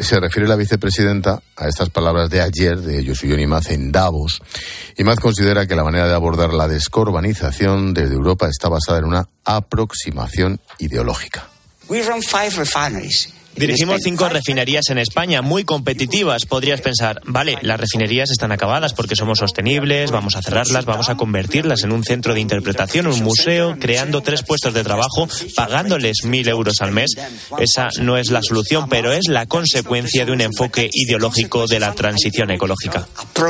la vicepresidenta a estas palabras de ayer de Yoshio Nemaz en Davos. Nemaz considera que la manera de abordar la descarbonización desde Europa está basada en una aproximación ideológica. We run 5 refineries. Dirigimos 5 refinerías en España, muy competitivas. Podrías pensar, vale, las refinerías están acabadas porque somos sostenibles, vamos a cerrarlas, vamos a convertirlas en un centro de interpretación, un museo, creando 3 puestos de trabajo, pagándoles 1.000 euros al mes. Esa no es la solución, pero es la consecuencia de un enfoque ideológico de la transición ecológica.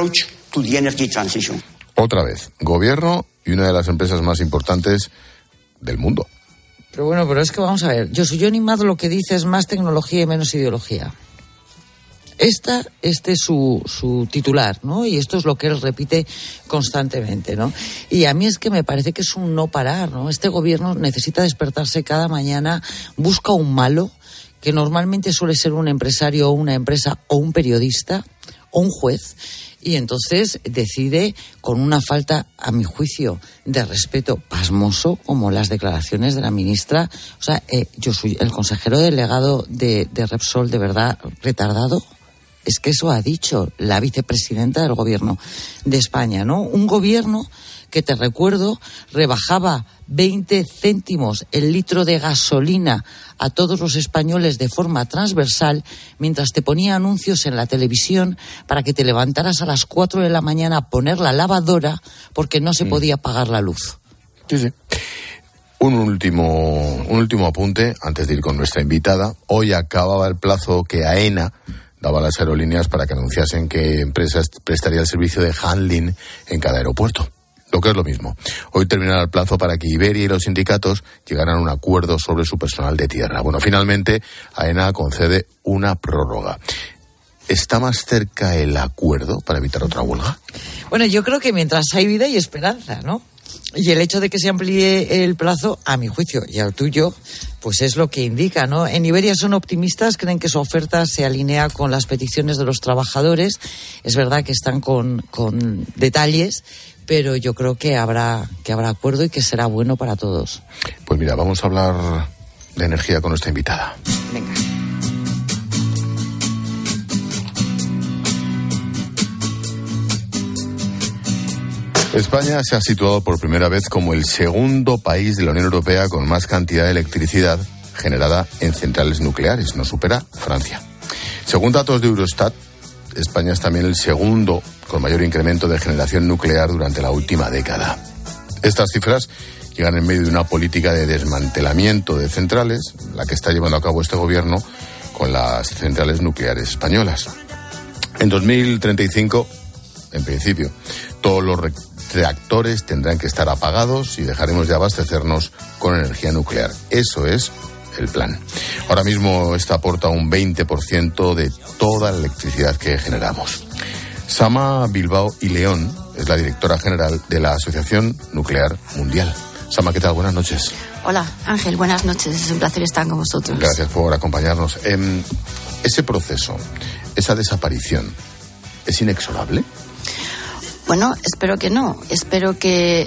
Otra vez, gobierno y una de las empresas más importantes del mundo. Pero bueno, pero es que vamos a ver, Yoshio Nemaz lo que dice es más tecnología y menos ideología. Este es su titular, ¿no? Y esto es lo que él repite constantemente, ¿no? Y a mí es que me parece que es un no parar, ¿no? Este gobierno necesita despertarse cada mañana, busca un malo, que normalmente suele ser un empresario o una empresa o un periodista o un juez, y entonces decide con una falta, a mi juicio, de respeto pasmoso, como las declaraciones de la ministra. O sea, yo soy el consejero delegado de Repsol, de verdad, retardado. Es que eso ha dicho la vicepresidenta del gobierno de España, ¿no? Un gobierno que, te recuerdo, rebajaba 20 céntimos el litro de gasolina a todos los españoles de forma transversal, mientras te ponía anuncios en la televisión para que te levantaras a las 4 de la mañana a poner la lavadora porque no se podía pagar la luz. Sí. Un último apunte antes de ir con nuestra invitada. Hoy acababa el plazo que AENA daba a las aerolíneas para que anunciasen qué empresas prestaría el servicio de handling en cada aeropuerto. Lo que es lo mismo, hoy terminará el plazo para que Iberia y los sindicatos llegaran a un acuerdo sobre su personal de tierra. Bueno, finalmente AENA concede una prórroga. ¿Está más cerca el acuerdo para evitar otra huelga? Bueno, yo creo que mientras hay vida hay esperanza, ¿no? Y el hecho de que se amplíe el plazo, a mi juicio y al tuyo, pues es lo que indica, ¿no? En Iberia son optimistas, creen que su oferta se alinea con las peticiones de los trabajadores. Es verdad que están con detalles, pero yo creo que habrá acuerdo y que será bueno para todos. Pues mira, vamos a hablar de energía con nuestra invitada. Venga. España se ha situado por primera vez como el segundo país de la Unión Europea con más cantidad de electricidad generada en centrales nucleares. Nos supera Francia. Según datos de Eurostat, España es también el segundo con mayor incremento de generación nuclear durante la última década. Estas cifras llegan en medio de una política de desmantelamiento de centrales, la que está llevando a cabo este gobierno con las centrales nucleares españolas. En 2035, en principio, todos los reactores tendrán que estar apagados y dejaremos de abastecernos con energía nuclear. Eso es el plan. Ahora mismo esta aporta un 20% de toda la electricidad que generamos. Sama Bilbao y León es la directora general de la Asociación Nuclear Mundial. Sama, ¿qué tal? Buenas noches. Hola, Ángel, buenas noches. Es un placer estar con vosotros. Gracias por acompañarnos. Ese proceso, esa desaparición, ¿es inexorable? Bueno, espero que no. Espero que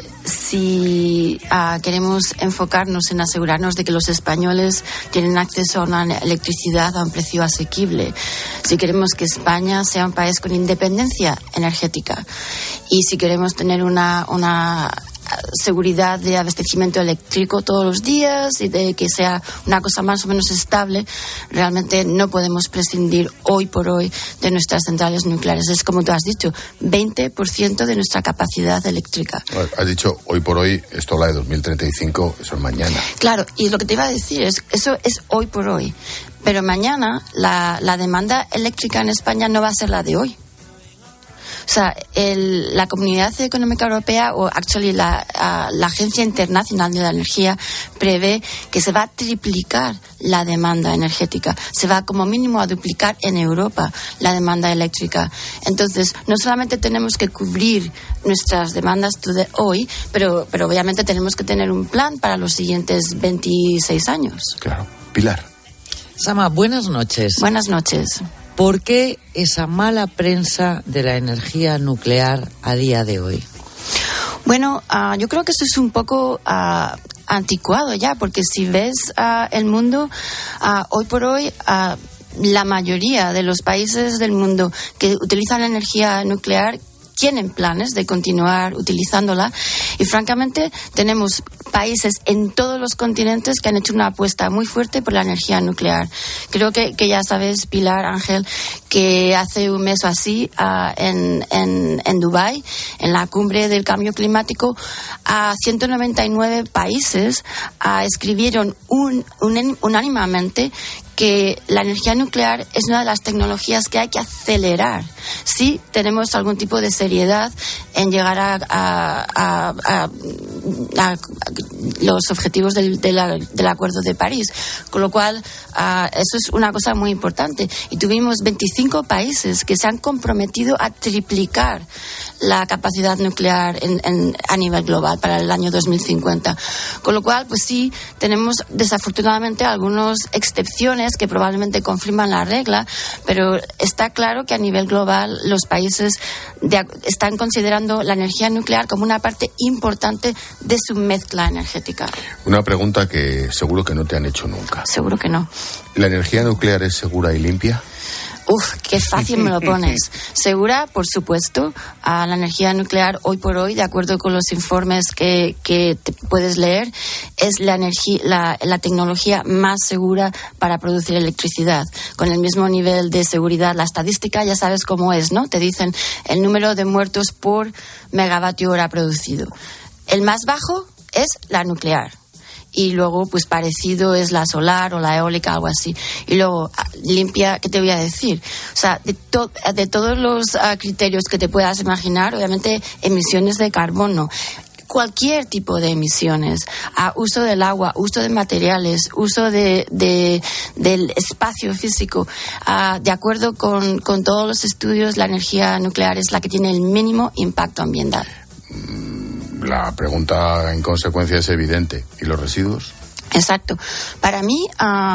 si queremos enfocarnos en asegurarnos de que los españoles tienen acceso a una electricidad a un precio asequible, si queremos que España sea un país con independencia energética y si queremos tener una seguridad de abastecimiento eléctrico todos los días y de que sea una cosa más o menos estable, realmente no podemos prescindir hoy por hoy de nuestras centrales nucleares. Es como tú has dicho, 20% de nuestra capacidad eléctrica. Has dicho hoy por hoy, esto habla de 2035, eso es mañana. Claro, y lo que te iba a decir es, eso es hoy por hoy, pero mañana la demanda eléctrica en España no va a ser la de hoy. O sea, la Comunidad Económica Europea, o actually la Agencia Internacional de la Energía, prevé que se va a triplicar la demanda energética. Se va como mínimo a duplicar en Europa la demanda eléctrica. Entonces, no solamente tenemos que cubrir nuestras demandas de hoy, pero obviamente tenemos que tener un plan para los siguientes 26 años. Claro. Pilar. Sama, buenas noches. Buenas noches. ¿Por qué esa mala prensa de la energía nuclear a día de hoy? Bueno, yo creo que eso es un poco anticuado ya, porque si ves el mundo, hoy por hoy, la mayoría de los países del mundo que utilizan la energía nuclear tienen planes de continuar utilizándola y francamente tenemos países en todos los continentes que han hecho una apuesta muy fuerte por la energía nuclear. Creo que ya sabes, Pilar, Ángel, que hace un mes o así en Dubái, en la cumbre del cambio climático, 199 países escribieron unánimemente que la energía nuclear es una de las tecnologías que hay que acelerar si tenemos algún tipo de seriedad en llegar a los objetivos del Acuerdo de París. Con lo cual, eso es una cosa muy importante. Y tuvimos 25 países que se han comprometido a triplicar la capacidad nuclear a nivel global para el año 2050. Con lo cual, pues sí, tenemos desafortunadamente algunas excepciones que probablemente confirman la regla, pero está claro que a nivel global los países están considerando la energía nuclear como una parte importante de su mezcla energética. Una pregunta que seguro que no te han hecho nunca. Seguro que no. ¿La energía nuclear es segura y limpia? Uf, qué fácil me lo pones. Segura, por supuesto. La energía nuclear hoy por hoy, de acuerdo con los informes que te puedes leer, es la tecnología más segura para producir electricidad. Con el mismo nivel de seguridad, la estadística ya sabes cómo es, ¿no? Te dicen el número de muertos por megavatio hora producido. El más bajo es la nuclear. y luego pues parecido es la solar o la eólica, algo así. Y luego limpia, ¿qué te voy a decir? O sea, de todos los criterios que te puedas imaginar, obviamente emisiones de carbono, cualquier tipo de emisiones, uso del agua, uso de materiales, uso del espacio físico. De acuerdo con todos los estudios, la energía nuclear es la que tiene el mínimo impacto ambiental. La pregunta en consecuencia es evidente. ¿Y los residuos? Exacto. Para mí,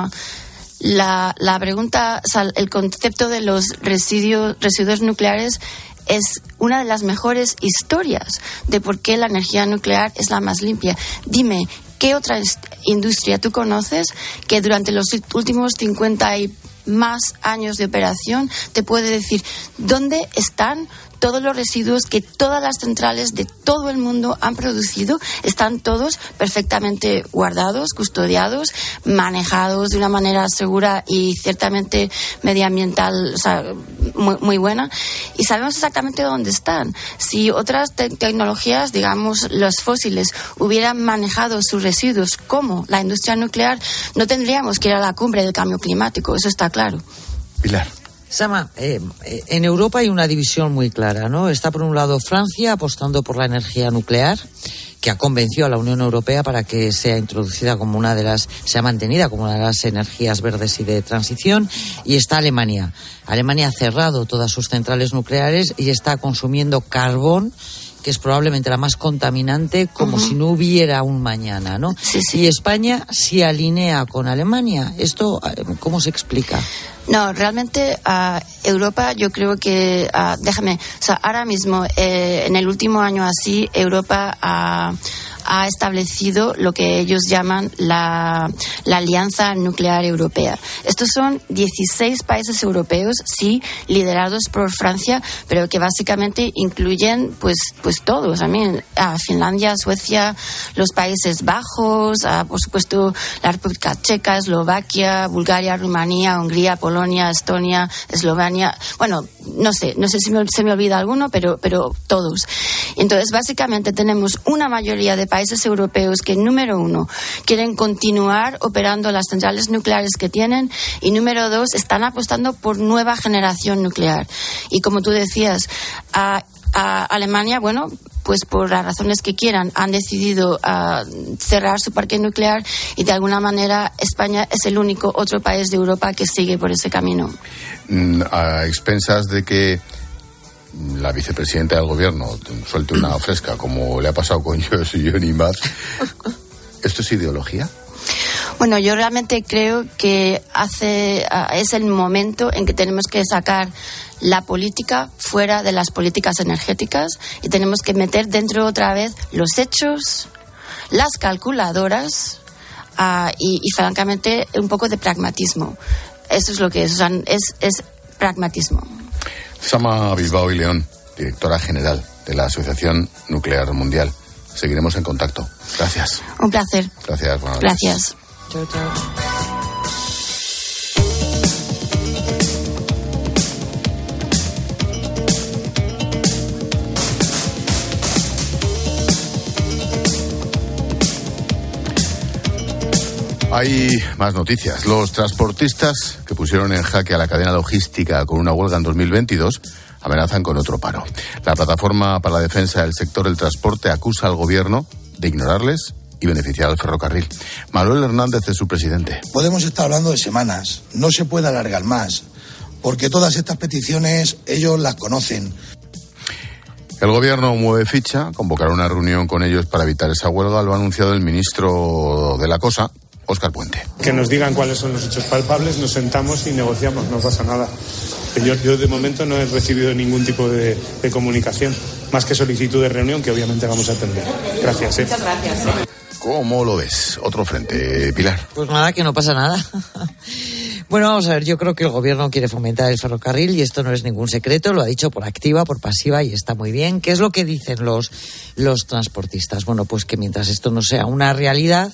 la pregunta, o sea, el concepto de los residuos nucleares es una de las mejores historias de por qué la energía nuclear es la más limpia. Dime, ¿qué otra industria tú conoces que durante los últimos 50 y más años de operación te puede decir dónde están todos los residuos que todas las centrales de todo el mundo han producido? Están todos perfectamente guardados, custodiados, manejados de una manera segura y ciertamente medioambiental, o sea, muy buena. Y sabemos exactamente dónde están. Si otras tecnologías, digamos los fósiles, hubieran manejado sus residuos como la industria nuclear, no tendríamos que ir a la cumbre del cambio climático, eso está claro. Pilar. Sama, en Europa hay una división muy clara, ¿no? Está por un lado Francia apostando por la energía nuclear, que ha convencido a la Unión Europea para que sea introducida como sea mantenida como una de las energías verdes y de transición, y está Alemania. Alemania ha cerrado todas sus centrales nucleares y está consumiendo carbón, que es probablemente la más contaminante, como si no hubiera un mañana, ¿no? Sí. Y España se alinea con Alemania. ¿Esto cómo se explica? No, realmente Europa, yo creo que, ahora mismo, en el último año así, Europa ha establecido lo que ellos llaman la Alianza Nuclear Europea. Estos son 16 países europeos, sí, liderados por Francia, pero que básicamente incluyen pues todos, a Finlandia, Suecia, los Países Bajos, por supuesto la República Checa, Eslovaquia, Bulgaria, Rumanía, Hungría, Polonia, Estonia, Eslovenia. Bueno, no sé si se me olvida alguno, pero todos. Entonces, básicamente tenemos una mayoría de países europeos que, número uno, quieren continuar operando las centrales nucleares que tienen, y número dos, están apostando por nueva generación nuclear. Y como tú decías, a Alemania, bueno, pues por las razones que quieran, han decidido cerrar su parque nuclear, y de alguna manera España es el único otro país de Europa que sigue por ese camino. A expensas de que la vicepresidenta del gobierno suelte una fresca, como le ha pasado con Johnny Maz, ¿esto es ideología? Bueno, yo realmente creo que es el momento en que tenemos que sacar la política fuera de las políticas energéticas, y tenemos que meter dentro otra vez los hechos, las calculadoras y francamente un poco de pragmatismo. Eso es lo que es, o sea, es pragmatismo. Sama Bilbao y León, directora general de la Asociación Nuclear Mundial. Seguiremos en contacto. Gracias. Un placer. Gracias. Buenas noches. Gracias. Chao, chao. Hay más noticias. Los transportistas que pusieron en jaque a la cadena logística con una huelga en 2022 amenazan con otro paro. La Plataforma para la Defensa del Sector del Transporte acusa al gobierno de ignorarles y beneficiar al ferrocarril. Manuel Hernández es su presidente. Podemos estar hablando de semanas, no se puede alargar más, porque todas estas peticiones ellos las conocen. El gobierno mueve ficha, convocará una reunión con ellos para evitar esa huelga, lo ha anunciado el ministro de la Cosa, Óscar Puente. Que nos digan cuáles son los hechos palpables, nos sentamos y negociamos, no pasa nada. Yo de momento no he recibido ningún tipo de comunicación, más que solicitud de reunión, que obviamente vamos a atender. Gracias. Muchas gracias. ¿Cómo lo ves? Otro frente, Pilar. Pues nada, que no pasa nada. Bueno, vamos a ver, yo creo que el gobierno quiere fomentar el ferrocarril y esto no es ningún secreto, lo ha dicho por activa, por pasiva y está muy bien. ¿Qué es lo que dicen los transportistas? Bueno, pues que mientras esto no sea una realidad,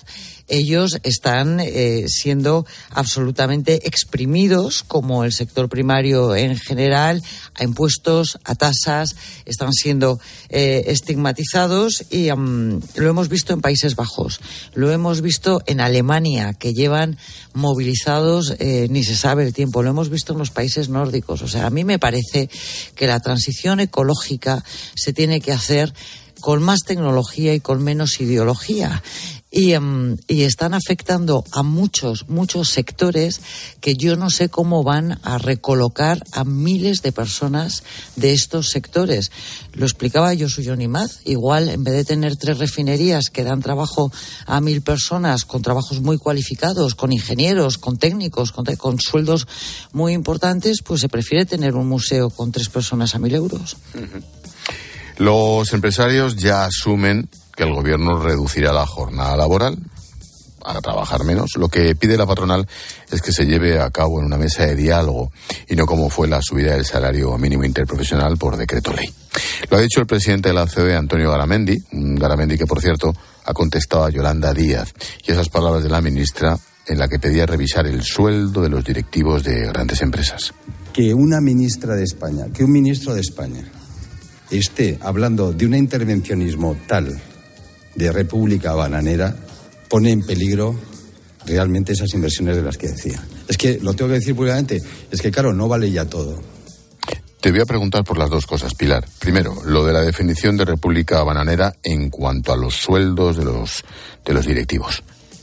ellos están siendo absolutamente exprimidos, como el sector primario en general, a impuestos, a tasas, están siendo estigmatizados y lo hemos visto en Países Bajos, lo hemos visto en Alemania, que llevan movilizados ni se sabe el tiempo, lo hemos visto en los países nórdicos. O sea, a mí me parece que la transición ecológica se tiene que hacer con más tecnología y con menos ideología. Y están afectando a muchos sectores que yo no sé cómo van a recolocar a miles de personas de estos sectores. Lo explicaba Josu Yonimaz. Igual, en vez de tener 3 refinerías que dan trabajo a 1.000 personas, con trabajos muy cualificados, con ingenieros, con técnicos, con sueldos muy importantes, pues se prefiere tener un museo con 3 personas a 1.000 euros. Los empresarios ya asumen que el gobierno reducirá la jornada laboral a trabajar menos. Lo que pide la patronal es que se lleve a cabo en una mesa de diálogo y no como fue la subida del salario mínimo interprofesional por decreto ley. Lo ha dicho el presidente de la COE, Antonio Garamendi, que, por cierto, ha contestado a Yolanda Díaz, y esas palabras de la ministra en la que pedía revisar el sueldo de los directivos de grandes empresas. Que una ministra de España, que un ministro de España esté hablando de un intervencionismo tal de república bananera, pone en peligro realmente esas inversiones de las que decía. Es que, lo tengo que decir públicamente, es que claro, no vale ya todo. Te voy a preguntar por las dos cosas, Pilar. Primero, lo de la definición de república bananera en cuanto a los sueldos de los directivos.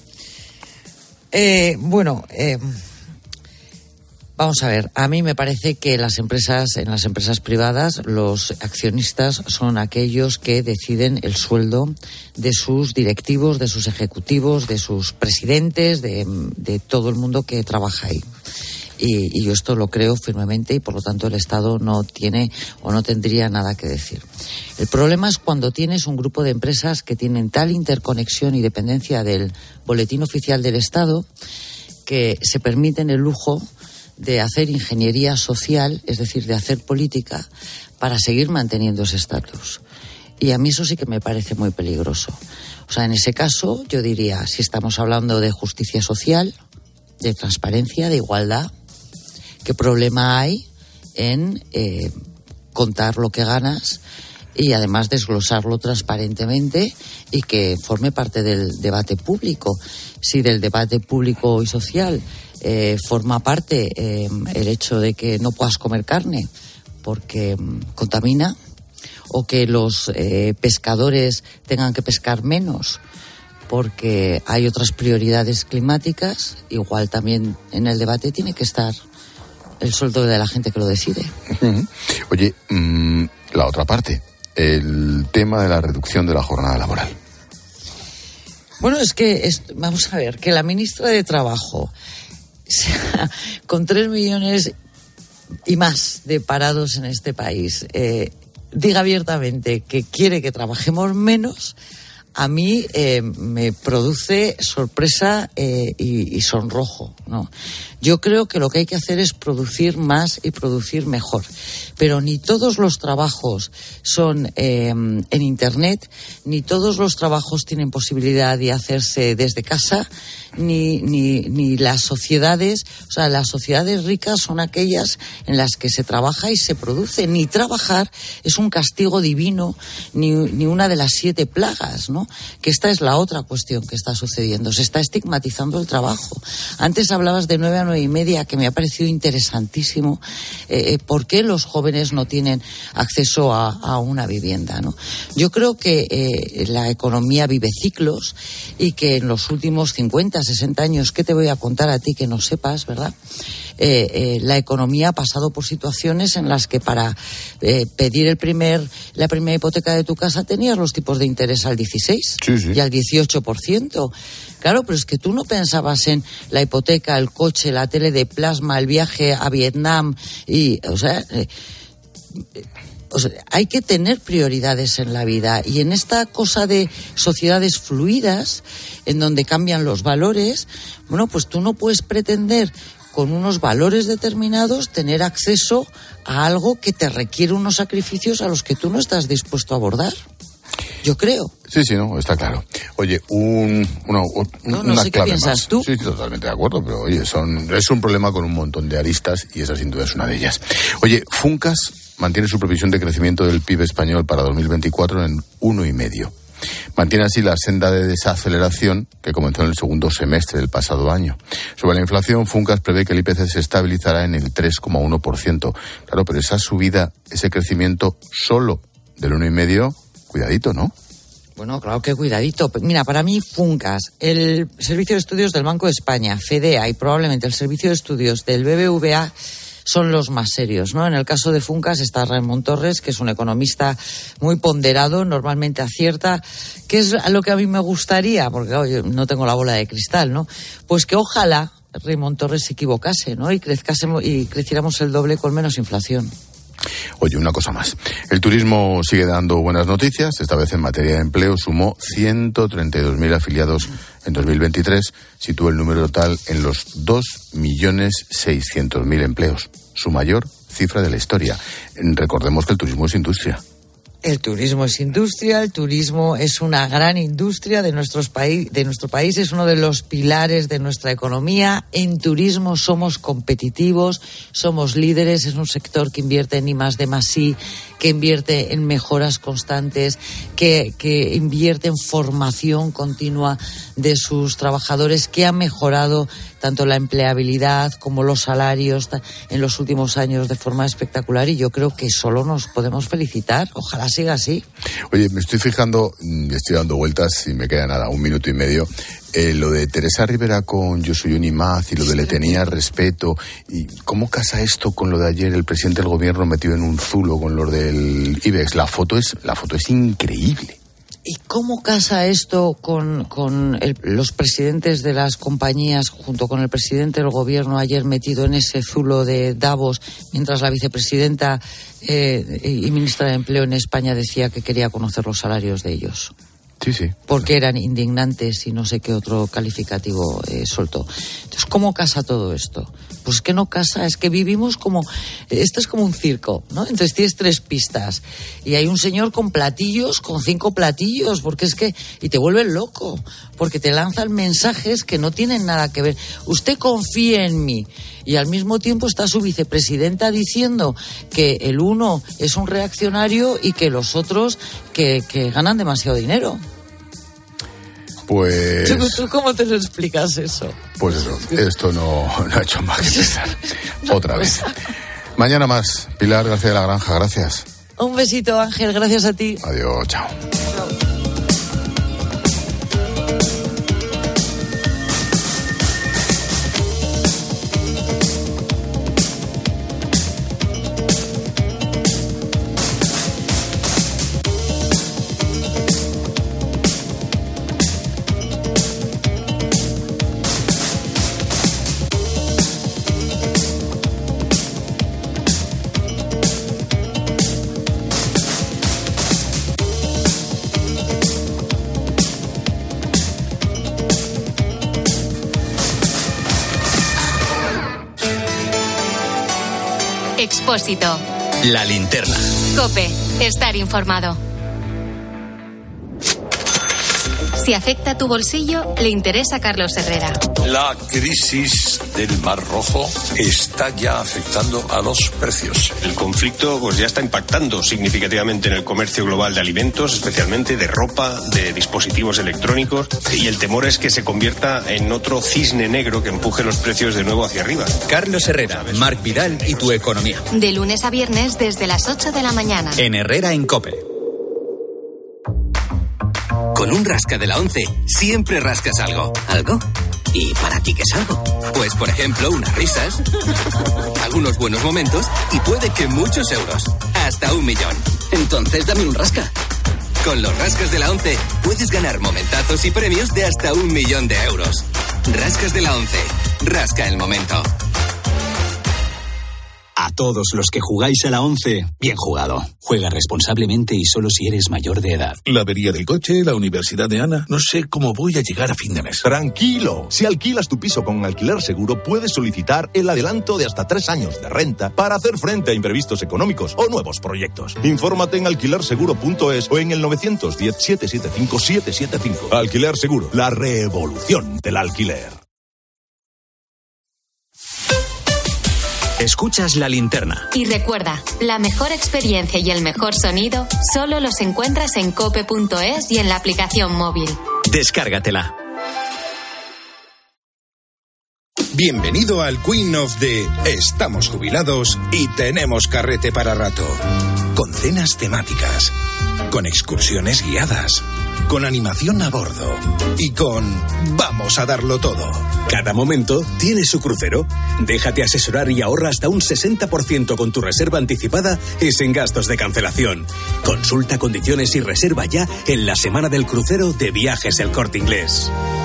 Vamos a ver, a mí me parece que en las empresas privadas, los accionistas son aquellos que deciden el sueldo de sus directivos, de sus ejecutivos, de sus presidentes, de todo el mundo que trabaja ahí. Y yo esto lo creo firmemente y por lo tanto el Estado no tiene o no tendría nada que decir. El problema es cuando tienes un grupo de empresas que tienen tal interconexión y dependencia del boletín oficial del Estado que se permiten el lujo de hacer ingeniería social, es decir, de hacer política para seguir manteniendo ese estatus. Y a mí eso sí que me parece muy peligroso. O sea, en ese caso yo diría, si estamos hablando de justicia social, de transparencia, de igualdad, ¿qué problema hay en contar lo que ganas y además desglosarlo transparentemente y que forme parte del debate público? Si del debate público y social forma parte el hecho de que no puedas comer carne porque contamina, o que los pescadores tengan que pescar menos porque hay otras prioridades climáticas, igual también en el debate tiene que estar el sueldo de la gente que lo decide. Oye, la otra parte, el tema de la reducción de la jornada laboral. Bueno, es que, vamos a ver, que la ministra de Trabajo, con 3 millones y más de parados en este país, diga abiertamente que quiere que trabajemos menos, a mí me produce sorpresa y sonrojo, ¿no? Yo creo que lo que hay que hacer es producir más y producir mejor. Pero ni todos los trabajos son en Internet, ni todos los trabajos tienen posibilidad de hacerse desde casa, ni las sociedades, o sea, las sociedades ricas son aquellas en las que se trabaja y se produce. Ni trabajar es un castigo divino, ni una de las 7 plagas, ¿no? Que esta es la otra cuestión que está sucediendo. Se está estigmatizando el trabajo. Antes hablabas de 9 a 9:30, que me ha parecido interesantísimo. ¿Por qué los jóvenes no tienen acceso a una vivienda, ¿no? Yo creo que la economía vive ciclos y que en los últimos 50, 60 años, ¿qué te voy a contar a ti que no sepas, verdad? La economía ha pasado por situaciones en las que para pedir la primera hipoteca de tu casa tenías los tipos de interés al 16 y al 18%. Claro, pero es que tú no pensabas en la hipoteca, el coche, la tele de plasma, el viaje a Vietnam y, o sea, hay que tener prioridades en la vida, y en esta cosa de sociedades fluidas en donde cambian los valores, bueno, pues tú no puedes pretender con unos valores determinados tener acceso a algo que te requiere unos sacrificios a los que tú no estás dispuesto a abordar. Yo creo. Sí, no, está claro. Oye, no sé qué piensas tú. Sí, totalmente de acuerdo, pero oye, es un problema con un montón de aristas y esa sin duda es una de ellas. Oye, Funcas mantiene su previsión de crecimiento del PIB español para 2024 en 1,5%. Mantiene así la senda de desaceleración que comenzó en el segundo semestre del pasado año. Sobre la inflación, Funcas prevé que el IPC se estabilizará en el 3,1%. Claro, pero esa subida, ese crecimiento solo del 1,5%, cuidadito, ¿no? Bueno, claro que cuidadito. Mira, para mí Funcas, el Servicio de Estudios del Banco de España, FEDEA y probablemente el Servicio de Estudios del BBVA son los más serios, ¿no? En el caso de Funcas está Raimon Torres, que es un economista muy ponderado, normalmente acierta, que es a lo que a mí me gustaría, porque claro, yo no tengo la bola de cristal, ¿no? Pues que ojalá Raimon Torres se equivocase, ¿no? Y creciéramos el doble con menos inflación. Oye, una cosa más. El turismo sigue dando buenas noticias. Esta vez en materia de empleo sumó 132.000 afiliados en 2023. Sitúa el número total en los 2.600.000 empleos. Su mayor cifra de la historia. Recordemos que el turismo es industria. El turismo es industria, el turismo es una gran industria de nuestro país, es uno de los pilares de nuestra economía. En turismo somos competitivos, somos líderes, es un sector que invierte en I+D+I, que invierte en mejoras constantes, que invierte en formación continua de sus trabajadores, que ha mejorado tanto la empleabilidad como los salarios en los últimos años de forma espectacular, y yo creo que solo nos podemos felicitar. Ojalá siga así. Oye, me estoy fijando, estoy dando vueltas y me queda nada, 1 minuto y medio. Lo de Teresa Rivera con Yo soy un imaz y lo de Le tenía respeto. ¿Y cómo casa esto con lo de ayer el presidente del gobierno metido en un zulo con lo del IBEX? La foto es increíble. ¿Y cómo casa esto con los presidentes de las compañías junto con el presidente del gobierno ayer metido en ese zulo de Davos, mientras la vicepresidenta y ministra de Empleo en España decía que quería conocer los salarios de ellos? Sí. Porque eran indignantes y no sé qué otro calificativo soltó. Entonces, ¿cómo casa todo esto? Pues que no casa, es que vivimos como... Esto es como un circo, ¿no? Entonces tienes 3 pistas y hay un señor con platillos, con 5 platillos, porque es que... Y te vuelven loco, porque te lanzan mensajes que no tienen nada que ver. Usted confía en mí. Y al mismo tiempo está su vicepresidenta diciendo que el uno es un reaccionario y que los otros que ganan demasiado dinero. Pues... ¿Tú cómo te lo explicas eso? Pues eso, esto no ha hecho más que empezar. Otra vez. Mañana más. Pilar García de la Granja, gracias. Un besito, Ángel, gracias a ti. Adiós, chao. Expósito. La linterna. COPE. Estar informado. Si afecta tu bolsillo, le interesa a Carlos Herrera. La crisis del Mar Rojo está ya afectando a los precios. El conflicto pues ya está impactando significativamente en el comercio global de alimentos, especialmente de ropa, de dispositivos electrónicos, y el temor es que se convierta en otro cisne negro que empuje los precios de nuevo hacia arriba. Carlos Herrera, Marc Vidal y tu economía. De lunes a viernes desde las 8 de la mañana. En Herrera en COPE. Con un rasca de la 11 siempre rascas algo. ¿Algo? ¿Y para ti qué es algo? Pues, por ejemplo, unas risas, algunos buenos momentos y puede que muchos euros. Hasta 1 millón. Entonces dame un rasca. Con los rascas de la 11 puedes ganar momentazos y premios de hasta 1 millón de euros. Rascas de la 11. Rasca el momento. A todos los que jugáis a la 11, bien jugado. Juega responsablemente y solo si eres mayor de edad. La avería del coche, la universidad de Ana. No sé cómo voy a llegar a fin de mes. Tranquilo. Si alquilas tu piso con Alquiler Seguro, puedes solicitar el adelanto de hasta 3 años de renta para hacer frente a imprevistos económicos o nuevos proyectos. Infórmate en alquilerseguro.es o en el 910-775-775. Alquiler Seguro, la revolución del alquiler. Escuchas La Linterna. Y recuerda, la mejor experiencia y el mejor sonido solo los encuentras en cope.es y en la aplicación móvil. Descárgatela. Bienvenido al Queen of the Estamos jubilados y tenemos carrete para rato. Con cenas temáticas, con excursiones guiadas, con animación a bordo y con vamos a darlo todo. Cada momento tiene su crucero. Déjate asesorar y ahorra hasta un 60% con tu reserva anticipada y sin gastos de cancelación. Consulta condiciones y reserva ya en la semana del crucero de Viajes El Corte Inglés.